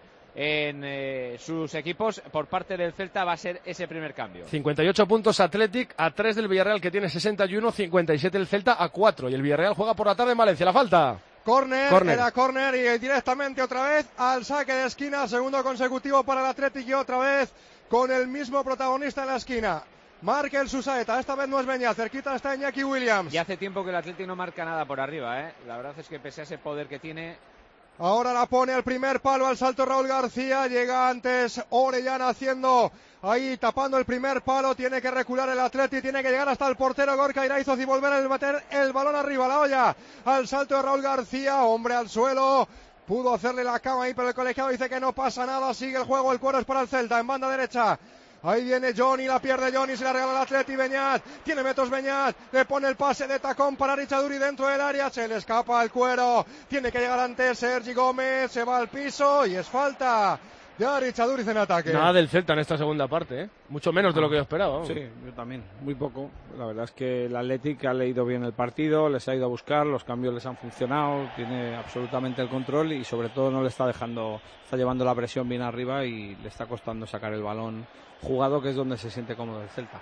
en sus equipos. Por parte del Celta va a ser ese primer cambio. 58 puntos Athletic, a 3 del Villarreal, que tiene 61, 57 el Celta, a 4, y el Villarreal juega por la tarde en Valencia. La falta. Córner, era córner y directamente otra vez al saque de esquina, segundo consecutivo para el Athletic y otra vez con el mismo protagonista en la esquina. Marca el Susaeta, esta vez no es Beñat, cerquita está Iñaki Williams. Y hace tiempo que el Atlético no marca nada por arriba, La verdad es que pese a ese poder que tiene... Ahora la pone al primer palo, al salto Raúl García, llega antes Orellana haciendo ahí, tapando el primer palo, tiene que recular el Atlético, tiene que llegar hasta el portero Gorka Iraizoz y volver a meter el balón arriba, la olla, al salto de Raúl García, hombre al suelo... Pudo hacerle la cama ahí, pero el colegiado dice que no pasa nada, sigue el juego, el cuero es para el Celta, en banda derecha. Ahí viene Johnny, la pierde Johnny, se la regala el Atleti. Beñat, tiene metros Beñat, le pone el pase de tacón para Richaduri dentro del área, se le escapa el cuero, tiene que llegar antes Sergi Gómez, se va al piso y es falta. Ya Richaduri en ataque. Nada del Celta en esta segunda parte, mucho menos de lo que yo esperaba. Sí, yo también, muy poco. La verdad es que el Athletic ha leído bien el partido, les ha ido a buscar, los cambios les han funcionado, tiene absolutamente el control y sobre todo no le está llevando la presión bien arriba y le está costando sacar el balón jugado, que es donde se siente cómodo el Celta.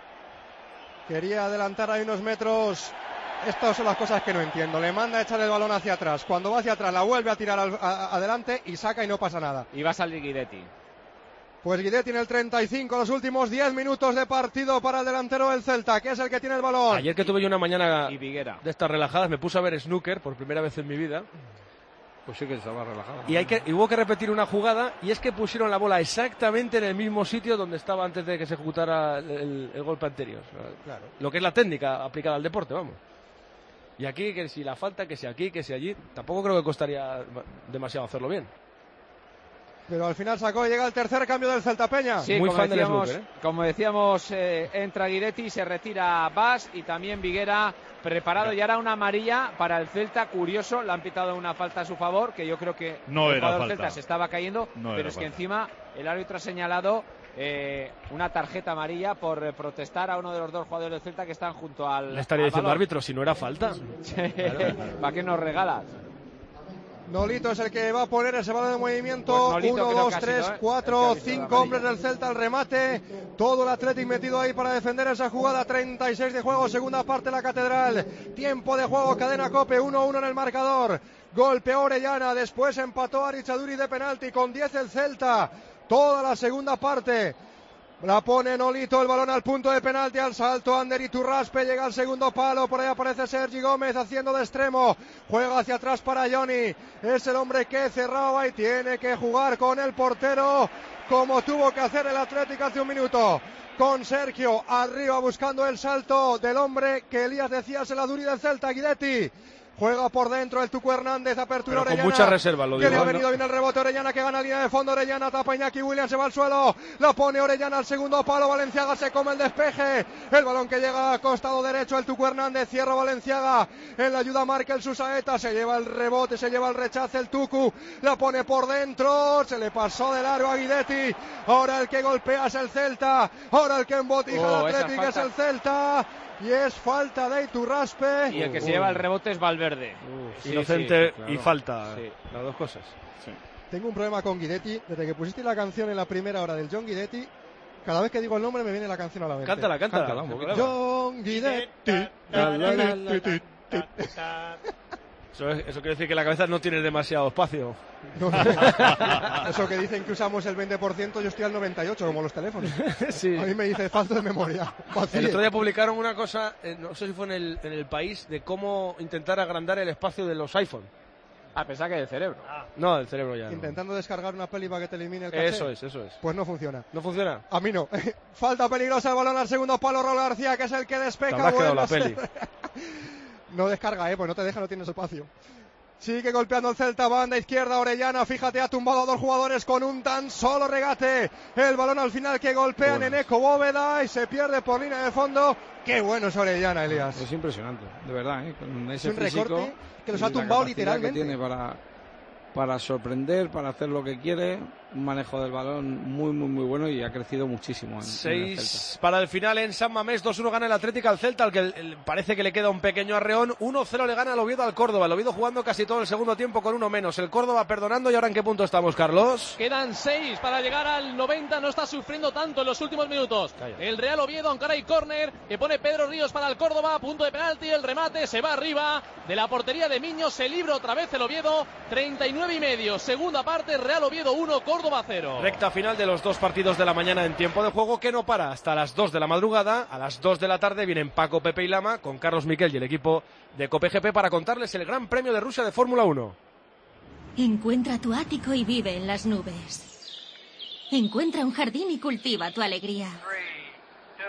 Quería adelantar ahí unos metros. Estas son las cosas que no entiendo. Le manda a echar el balón hacia atrás. Cuando va hacia atrás la vuelve a tirar adelante y saca y no pasa nada. Y va a salir Guidetti. Pues Guidetti en el 35, los últimos 10 minutos de partido para el delantero del Celta, que es el que tiene el balón. Ayer que tuve yo una mañana de estas relajadas, me puse a ver snooker por primera vez en mi vida. Pues sí que estaba relajado. Y hubo que repetir una jugada, y es que pusieron la bola exactamente en el mismo sitio donde estaba antes de que se ejecutara el golpe anterior. Claro. Lo que es la técnica aplicada al deporte, vamos. Y aquí, que si la falta, que si aquí, que si allí, tampoco creo que costaría demasiado hacerlo bien. Pero al final sacó y llega el tercer cambio del Celta. Peña. Sí, muy fan del snooker, como decíamos, entra Guidetti, se retira Bas y también Viguera preparado. Y ahora una amarilla para el Celta. Curioso, le han pitado una falta a su favor, que yo creo que no el jugador del Celta se estaba cayendo, pero es que encima el árbitro ha señalado una tarjeta amarilla por protestar a uno de los dos jugadores del Celta que están junto al... Le estaría diciendo árbitro, si no era falta. ¿Para qué nos regalas? Nolito es el que va a poner ese balón de movimiento. Pues 1, 2, 3, 4, 5 hombres del Celta al remate. Todo el Athletic metido ahí para defender esa jugada. 36 de juego, segunda parte la Catedral. Tiempo de juego, cadena COPE, 1-1 en el marcador. Golpe Orellana, después empató a Richaduri de penalti con 10 el Celta. Toda la segunda parte. La pone Nolito, el balón al punto de penalti, al salto Ander Iturraspe, llega al segundo palo, por ahí aparece Sergi Gómez haciendo de extremo, juega hacia atrás para Johnny, es el hombre que cerraba y tiene que jugar con el portero como tuvo que hacer el Atlético hace un minuto, con Sergio arriba buscando el salto del hombre que Elías decía es el Aduri del Celta, Guidetti. Juega por dentro el Tucu Hernández, apertura pero Orellana. Con mucha reserva, lo digo. Que le ha venido bien el rebote Orellana, que gana línea de fondo. Orellana tapa Iñaki Williams, se va al suelo. La pone Orellana al segundo palo. Valenciaga se come el despeje. El balón que llega a costado derecho, el Tucu Hernández. Cierra Valenciaga. En la ayuda marca el Susaeta. Se lleva el rebote, se lleva el rechace el Tucu. La pone por dentro. Se le pasó de largo a Guidetti. Ahora el que golpea es el Celta. Ahora el que embotija el Atlético es el Celta. Y es falta de Iturraspe. Y el que se lleva el rebote es Valverde. Inocente y falta. Sí. Las dos cosas. Sí. Tengo un problema con Guidetti. Desde que pusiste la canción en la primera hora del John Guidetti, cada vez que digo el nombre me viene la canción a la mente. Cántala un poquito. John Guidetti. Eso quiere decir que la cabeza no tiene demasiado espacio. No, eso que dicen que usamos el 20%, yo estoy al 98%, como los teléfonos. Sí. A mí me dice falta de memoria. El otro día publicaron una cosa, no sé si fue en el País, de cómo intentar agrandar el espacio de los iPhone. A pesar que del cerebro. No, del cerebro ya. Intentando descargar una peli para que te elimine el caché. Eso es. Pues no funciona. ¿No funciona? A mí no. Falta peligrosa, el balón al segundo palo, Raúl García, que es el que despeja. Te habrás quedado la peli. No descarga, pues no te deja, no tienes espacio. Sigue golpeando el Celta, banda izquierda, Orellana, fíjate, ha tumbado a dos jugadores con un tan solo regate. El balón al final que golpean en Eco Bóveda y se pierde por línea de fondo. Qué bueno es Orellana, Elías. Es impresionante, de verdad, con ese es un físico recorte que los ha tumbado literalmente. Que tiene para sorprender, para hacer lo que quiere. Un manejo del balón muy bueno y ha crecido muchísimo. En el 6 para el final en San Mamés, 2-1 gana el Atlético al Celta, al que parece que le queda un pequeño arreón. 1-0 le gana el Oviedo al Córdoba. El Oviedo jugando casi todo el segundo tiempo con uno menos. El Córdoba perdonando. ¿Y ahora en qué punto estamos, Carlos? Quedan 6 para llegar al 90. No está sufriendo tanto en los últimos minutos. El Real Oviedo, aunque hay córner que pone Pedro Ríos para el Córdoba. Punto de penalti. El remate se va arriba de la portería de Miño. Se libra otra vez el Oviedo. 39,5. Segunda parte. Real Oviedo 1, Córdoba 0. Recta final de los dos partidos de la mañana en tiempo de juego, que no para hasta las 2 de la madrugada. A las 2 de la tarde vienen Paco, Pepe y Lama con Carlos Miquel y el equipo de COPE-GP para contarles el Gran Premio de Rusia de Fórmula 1. Encuentra tu ático y vive en las nubes. Encuentra un jardín y cultiva tu alegría. 3,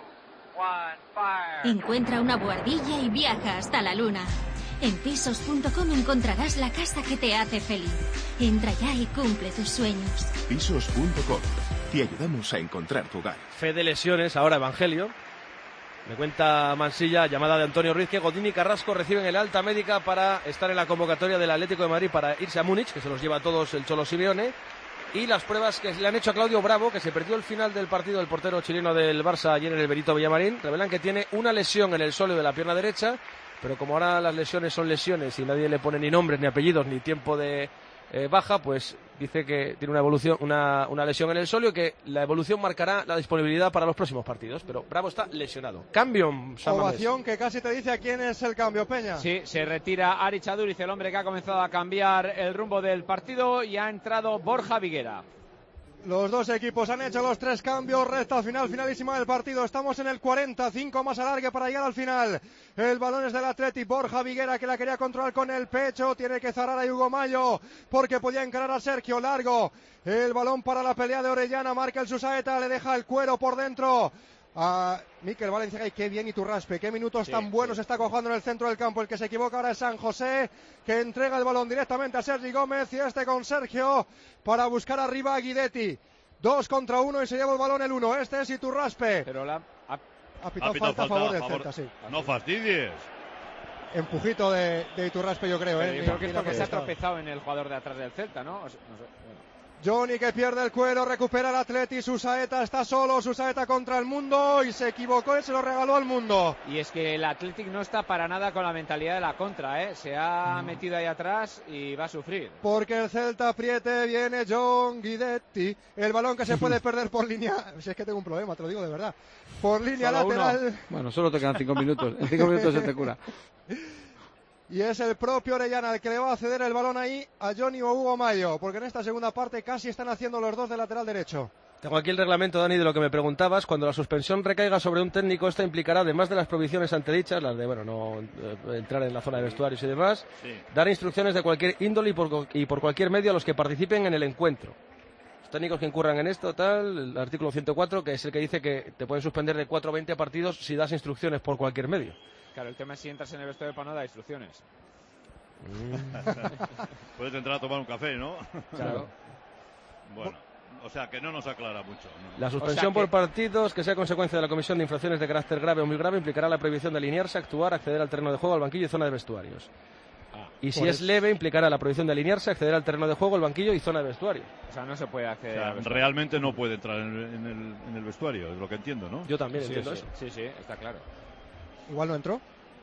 2, 1, fire. Encuentra una buhardilla y viaja hasta la luna. En pisos.com encontrarás la casa que te hace feliz. Entra ya y cumple tus sueños. Pisos.com. Te ayudamos a encontrar tu hogar. Fe de lesiones, ahora Evangelio. Me cuenta Mansilla, llamada de Antonio Ruiz, que Godín y Carrasco reciben el alta médica para estar en la convocatoria del Atlético de Madrid para irse a Múnich, que se los lleva a todos el Cholo Simeone. Y las pruebas que le han hecho a Claudio Bravo, que se perdió el final del partido del portero chileno del Barça ayer en el Benito Villamarín, revelan que tiene una lesión en el sóleo de la pierna derecha. Pero como ahora las lesiones son lesiones y nadie le pone ni nombres, ni apellidos, ni tiempo de baja, pues dice que tiene una lesión en el sóleo y que la evolución marcará la disponibilidad para los próximos partidos. Pero Bravo está lesionado. Cambio en San Mamés. Ovación que casi te dice a quién es el cambio, Peña. Sí, se retira Ari Chaduriz, el hombre que ha comenzado a cambiar el rumbo del partido, y ha entrado Borja Viguera. Los dos equipos han hecho los 3 cambios, recta final, finalísima del partido. Estamos en el 45 más alargue para llegar al final. El balón es del Atleti, Borja Viguera, que la quería controlar con el pecho. Tiene que zarar a Hugo Mayo porque podía encarar a Sergio Largo. El balón para la pelea de Orellana, marca el Susaeta, le deja el cuero por dentro a Mikel Valenciaga. Y qué bien Iturraspe, qué minutos tan buenos está cojando en el centro del campo. El que se equivoca ahora es San José, que entrega el balón directamente a Sergi Gómez, y este con Sergio para buscar arriba a Guidetti. 2 contra 1 y se lleva el balón el 1. Este es Iturraspe. Pero ha pitado falta a favor del Celta, sí. No fastidies. Empujito de Iturraspe, yo creo. Yo creo que es porque se ha tropezado en el jugador de atrás del Celta, ¿no? No sé, bueno. Johnny que pierde el cuero, recupera el Atleti, Susaeta está solo, Susaeta contra el Mundo, y se equivocó y se lo regaló al Mundo. Y es que el Athletic no está para nada con la mentalidad de la contra, ¿eh? Se ha metido ahí atrás y va a sufrir. Porque el Celta apriete, viene John Guidetti, el balón que se puede perder por línea, si es que tengo un problema, te lo digo de verdad, por línea solo lateral. Uno. Bueno, solo te quedan 5 minutos, en 5 minutos se te cura. Y es el propio Orellana el que le va a ceder el balón ahí a Johnny o Hugo Mayo, porque en esta segunda parte casi están haciendo los dos de lateral derecho. Tengo aquí el reglamento, Dani, de lo que me preguntabas. Cuando la suspensión recaiga sobre un técnico, esta implicará, además de las prohibiciones antedichas, las de, no entrar en la zona de vestuarios y demás, dar instrucciones de cualquier índole y por cualquier medio a los que participen en el encuentro. Los técnicos que incurran en esto, el artículo 104, que es el que dice que te pueden suspender de 4 a 20 partidos si das instrucciones por cualquier medio. Claro, el tema es si entras en el vestuario para no dar instrucciones. Puedes entrar a tomar un café, ¿no? Claro. Bueno, o sea que no nos aclara mucho, ¿no? La suspensión por partidos que sea consecuencia de la comisión de infracciones de carácter grave o muy grave implicará la prohibición de alinearse, actuar, acceder al terreno de juego, al banquillo y zona de vestuarios. Y si es leve, implicará la prohibición de alinearse, acceder al terreno de juego, el banquillo y zona de vestuario. O sea, no se puede acceder al vestuario. Realmente no puede entrar en el vestuario, es lo que entiendo, ¿no? Yo también entiendo eso. Sí, está claro. Igual no entró.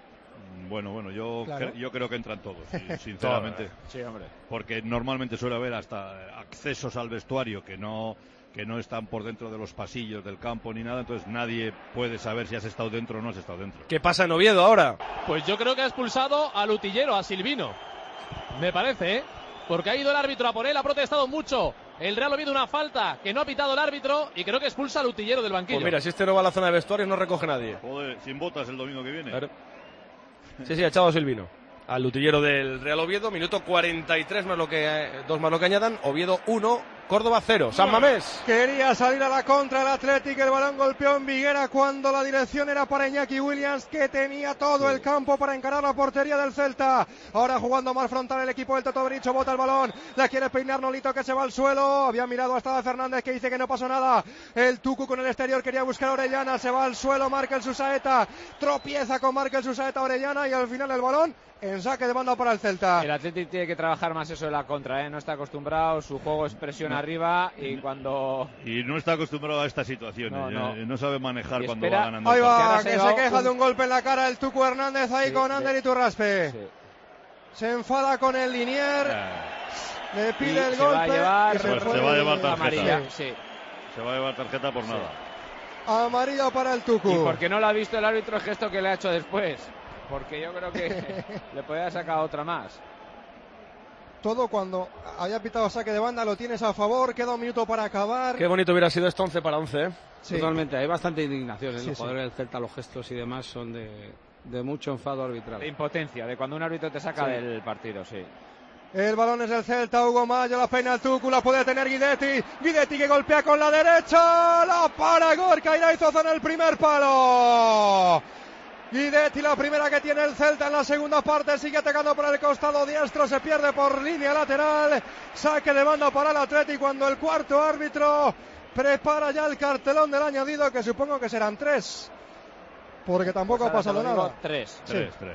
Bueno, yo creo que entran todos, sinceramente. Sí, hombre. Porque normalmente suele haber hasta accesos al vestuario que no están por dentro de los pasillos del campo ni nada, entonces nadie puede saber si has estado dentro o no has estado dentro. ¿Qué pasa en Oviedo ahora? Pues yo creo que ha expulsado al Utillero, a Silvino. Me parece, ¿eh? Porque ha ido el árbitro a por él, ha protestado mucho. El Real Oviedo una falta que no ha pitado el árbitro y creo que expulsa al Utillero del banquillo. Pues mira, si este no va a la zona de vestuarios no recoge nadie. Joder, sin botas el domingo que viene. Claro. Sí, ha echado a Silvino. Al Utillero del Real Oviedo, minuto 43 más lo que 2 más lo que añadan. Oviedo 1, Córdoba 0. San Mamés. Quería salir a la contra el Athletic, el balón golpeó en Viguera cuando la dirección era para Iñaki Williams, que tenía todo el campo para encarar la portería del Celta. Ahora jugando más frontal el equipo del Toto Bericho, bota el balón, la quiere peinar Nolito, que se va al suelo. Había mirado hasta Fernández, que dice que no pasó nada. El Tucu con el exterior quería buscar a Orellana, se va al suelo Markel Susaeta, tropieza con Markel Susaeta Orellana y al final el balón en saque de banda para el Celta. El Athletic tiene que trabajar más eso de la contra, ¿eh? No está acostumbrado, su juego es presión arriba y cuando... Y no está acostumbrado a estas situaciones, no sabe manejar cuando va ganando. Ahí va, que se queja de un golpe en la cara el Tucu Hernández ahí con Ander Iturraspe. Sí. Se enfada con el Linier, le pide el golpe se va a llevar tarjeta. Amarilla, sí. Se va a llevar tarjeta por nada. Amarilla para el Tucu. Y porque no lo ha visto el árbitro el gesto que le ha hecho después. Porque yo creo que le podría sacar otra más. Todo cuando haya pitado saque de banda lo tienes a favor, queda un minuto para acabar. Qué bonito hubiera sido esto 11 para 11, ¿eh? Sí. Totalmente, hay bastante indignación en los jugadores del Celta, los gestos y demás son de mucho enfado arbitral. De impotencia, de cuando un árbitro te saca del partido, sí. El balón es del Celta, Hugo Mayo, la peina el Tucu, la puede tener Guidetti que golpea con la derecha, la para Gorka Iraizoza en el primer palo. Guidetti, la primera que tiene el Celta en la segunda parte, sigue atacando por el costado diestro, se pierde por línea lateral, saque de banda para el Athletic cuando el cuarto árbitro prepara ya el cartelón del añadido, que supongo que serán 3, porque tampoco ha pasado nada. 3.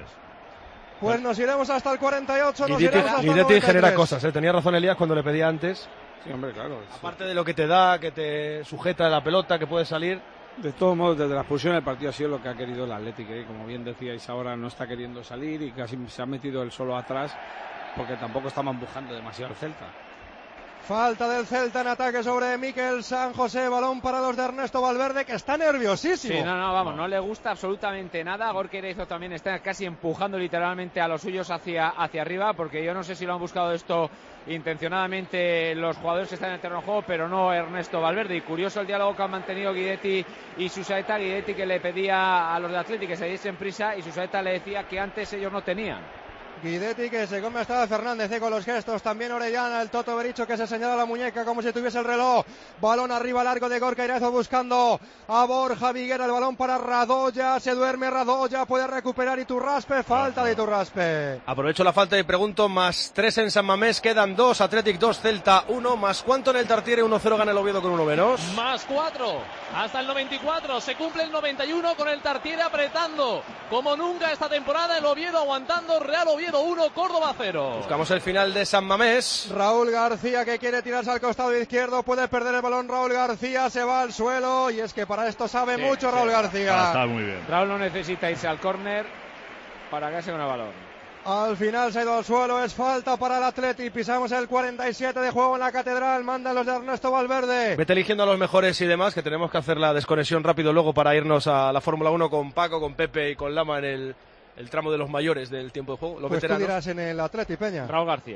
Pues nos iremos hasta el 48. Guidetti genera cosas, ¿eh? Tenía razón Elías cuando le pedía antes. Sí, hombre, claro. Aparte de lo que te da, que te sujeta de la pelota, que puede salir. De todos modos, desde la expulsión del partido ha sido lo que ha querido el Atlético, ¿eh? Como bien decíais ahora, no está queriendo salir y casi se ha metido él solo atrás porque tampoco estaba empujando demasiado el Celta. Falta del Celta en ataque sobre Mikel San José, balón para los de Ernesto Valverde, que está nerviosísimo. Sí, no le gusta absolutamente nada. Gorka Iraizoza también está casi empujando literalmente a los suyos hacia arriba, porque yo no sé si lo han buscado esto intencionadamente los jugadores que están en el terreno de juego, pero no Ernesto Valverde. Y curioso el diálogo que han mantenido Guidetti y Susaeta. Guidetti que le pedía a los de Athletic que se diesen prisa y Susaeta le decía que antes ellos no tenían. Guidetti que se come hasta Fernández con los gestos, también Orellana, el Toto Bericho que se señala la muñeca como si tuviese el reloj, balón arriba largo de Gorka Iraizoza buscando a Borja Viguera, el balón para Radoya, se duerme Radoya, puede recuperar Iturraspe, falta de Iturraspe. Aprovecho la falta y pregunto, más 3 en San Mamés, quedan 2, Athletic 2, Celta 1, más cuánto en el Tartiere, 1-0 gana el Oviedo con 1 menos. Más 4, hasta el 94, se cumple el 91 con el Tartiere apretando, como nunca esta temporada, el Oviedo aguantando, Real Oviedo 1, Córdoba 0. Buscamos el final de San Mamés. Raúl García que quiere tirarse al costado izquierdo, puede perder el balón Raúl García, se va al suelo y es que para esto sabe mucho Raúl García. Está muy bien. Raúl no necesita irse al córner para quedarse con el balón. Al final se ha ido al suelo, es falta para el Athletic, pisamos el 47 de juego en la Catedral, mandan los de Ernesto Valverde. Vete eligiendo a los mejores y demás, que tenemos que hacer la desconexión rápido luego para irnos a la Fórmula 1 con Paco, con Pepe y con Lama en el tramo de los mayores del tiempo de juego. Los pues veteranos. Tú dirás en el Athletic, Peña. Raúl García.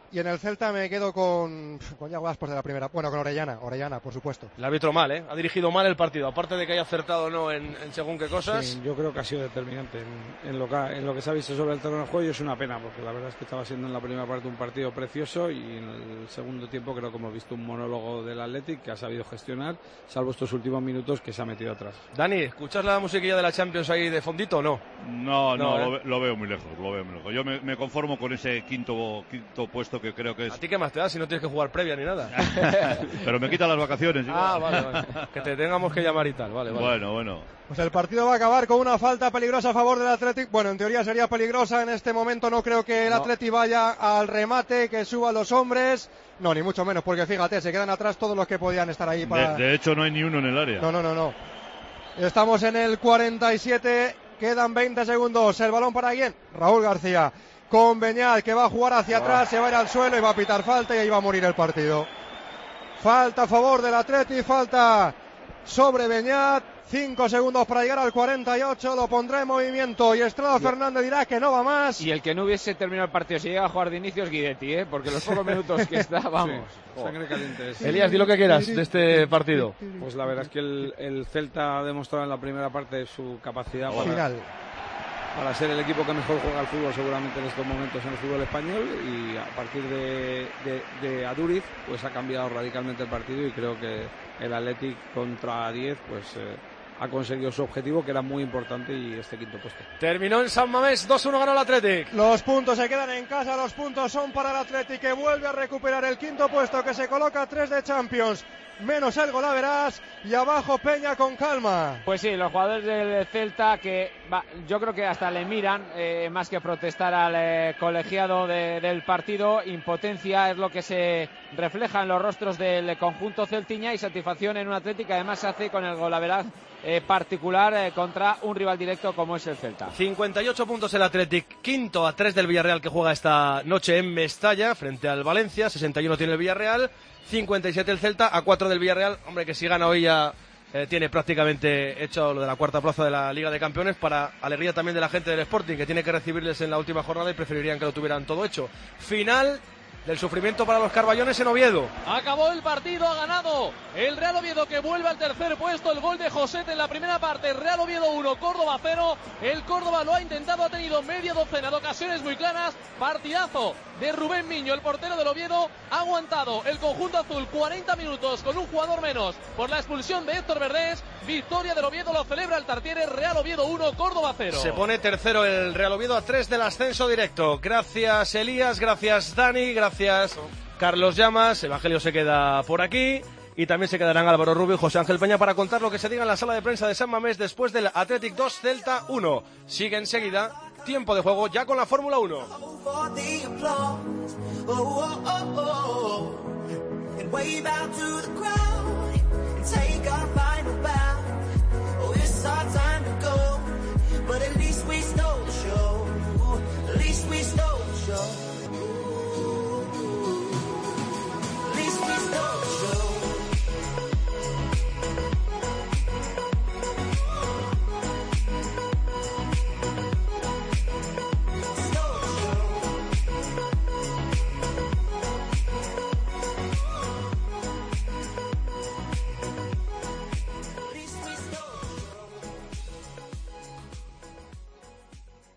Y en el Celta me quedo con Iago Aspas de la primera. Bueno, con Orellana, por supuesto. El árbitro mal, ¿eh? Ha dirigido mal el partido. Aparte de que haya acertado o no en según qué cosas. Sí, yo creo que ha sido determinante en lo que se ha visto sobre el terreno de juego, y es una pena, porque la verdad es que estaba siendo en la primera parte un partido precioso, y en el segundo tiempo creo que hemos visto un monólogo del Athletic que ha sabido gestionar, salvo estos últimos minutos que se ha metido atrás. Dani, ¿escuchas la musiquilla de la Champions ahí de fondito o no? No, lo veo muy lejos, Yo me conformo con ese quinto puesto, que creo que es... ¿A ti qué más te da si no tienes que jugar previa ni nada? Pero me quitan las vacaciones. Vale. Que te tengamos que llamar y tal, vale. Bueno. Pues el partido va a acabar con una falta peligrosa a favor del Athletic. Bueno, en teoría sería peligrosa. En este momento no creo que el Athletic vaya al remate, que suba los hombres. No, ni mucho menos, porque fíjate, se quedan atrás todos los que podían estar ahí para... De hecho, no hay ni uno en el área. No. Estamos en el 47, quedan 20 segundos. ¿El balón para quién? Raúl García. Con Beñat, que va a jugar hacia atrás, se va a ir al suelo y va a pitar falta, y ahí va a morir el partido. Falta a favor del Athletic, falta sobre Beñat. 5 segundos para llegar al 48, lo pondrá en movimiento y Estrada Fernández dirá que no va más. Y el que no hubiese terminado el partido si llega a jugar de inicio es Guidetti, porque los pocos minutos que está, vamos. Sí, sangre caliente. Elías, di lo que quieras de este partido. Pues la verdad es que el Celta ha demostrado en la primera parte su capacidad para ser el equipo que mejor juega al fútbol seguramente en estos momentos en el fútbol español, y a partir de Aduriz pues ha cambiado radicalmente el partido, y creo que el Athletic contra 10 pues ha conseguido su objetivo, que era muy importante, y este quinto puesto. Terminó en San Mamés, 2-1 ganó el Athletic. Los puntos se quedan en casa, los puntos son para el Athletic, que vuelve a recuperar el quinto puesto, que se coloca 3 de Champions, menos el Golaveras, y abajo Peña con calma. Pues sí, los jugadores del Celta que yo creo que hasta le miran, más que protestar al colegiado del partido. Impotencia es lo que se refleja en los rostros del conjunto celtiña, y satisfacción en un Athletic que además se hace con el Golaveras particular contra un rival directo como es el Celta. 58 puntos el Athletic, quinto a 3 del Villarreal, que juega esta noche en Mestalla frente al Valencia. 61 tiene el Villarreal, 57 el Celta, a 4 del Villarreal. Hombre, que si gana hoy ya tiene prácticamente hecho lo de la cuarta plaza de la Liga de Campeones, para alegría también de la gente del Sporting, que tiene que recibirles en la última jornada y preferirían que lo tuvieran todo hecho. Final del sufrimiento para los carballones en Oviedo. Acabó el partido, ha ganado el Real Oviedo, que vuelve al tercer puesto. El gol de Josete en la primera parte. Real Oviedo 1, Córdoba 0. El Córdoba lo ha intentado, ha tenido media docena de ocasiones muy claras. Partidazo de Rubén Miño, el portero del Oviedo. Ha aguantado el conjunto azul 40 minutos con un jugador menos por la expulsión de Héctor Verdés. Victoria del Oviedo, lo celebra el Tartiere. Real Oviedo 1, Córdoba 0. Se pone tercero el Real Oviedo, a 3 del ascenso directo. Gracias Elías, gracias Dani, gracias Carlos Llamas. Evangelio se queda por aquí, y también se quedarán Álvaro Rubio y José Ángel Peña para contar lo que se diga en la sala de prensa de San Mamés después del Athletic 2, Celta 1. Sigue enseguida tiempo de juego ya con la Fórmula 1. And wave out to the crowd.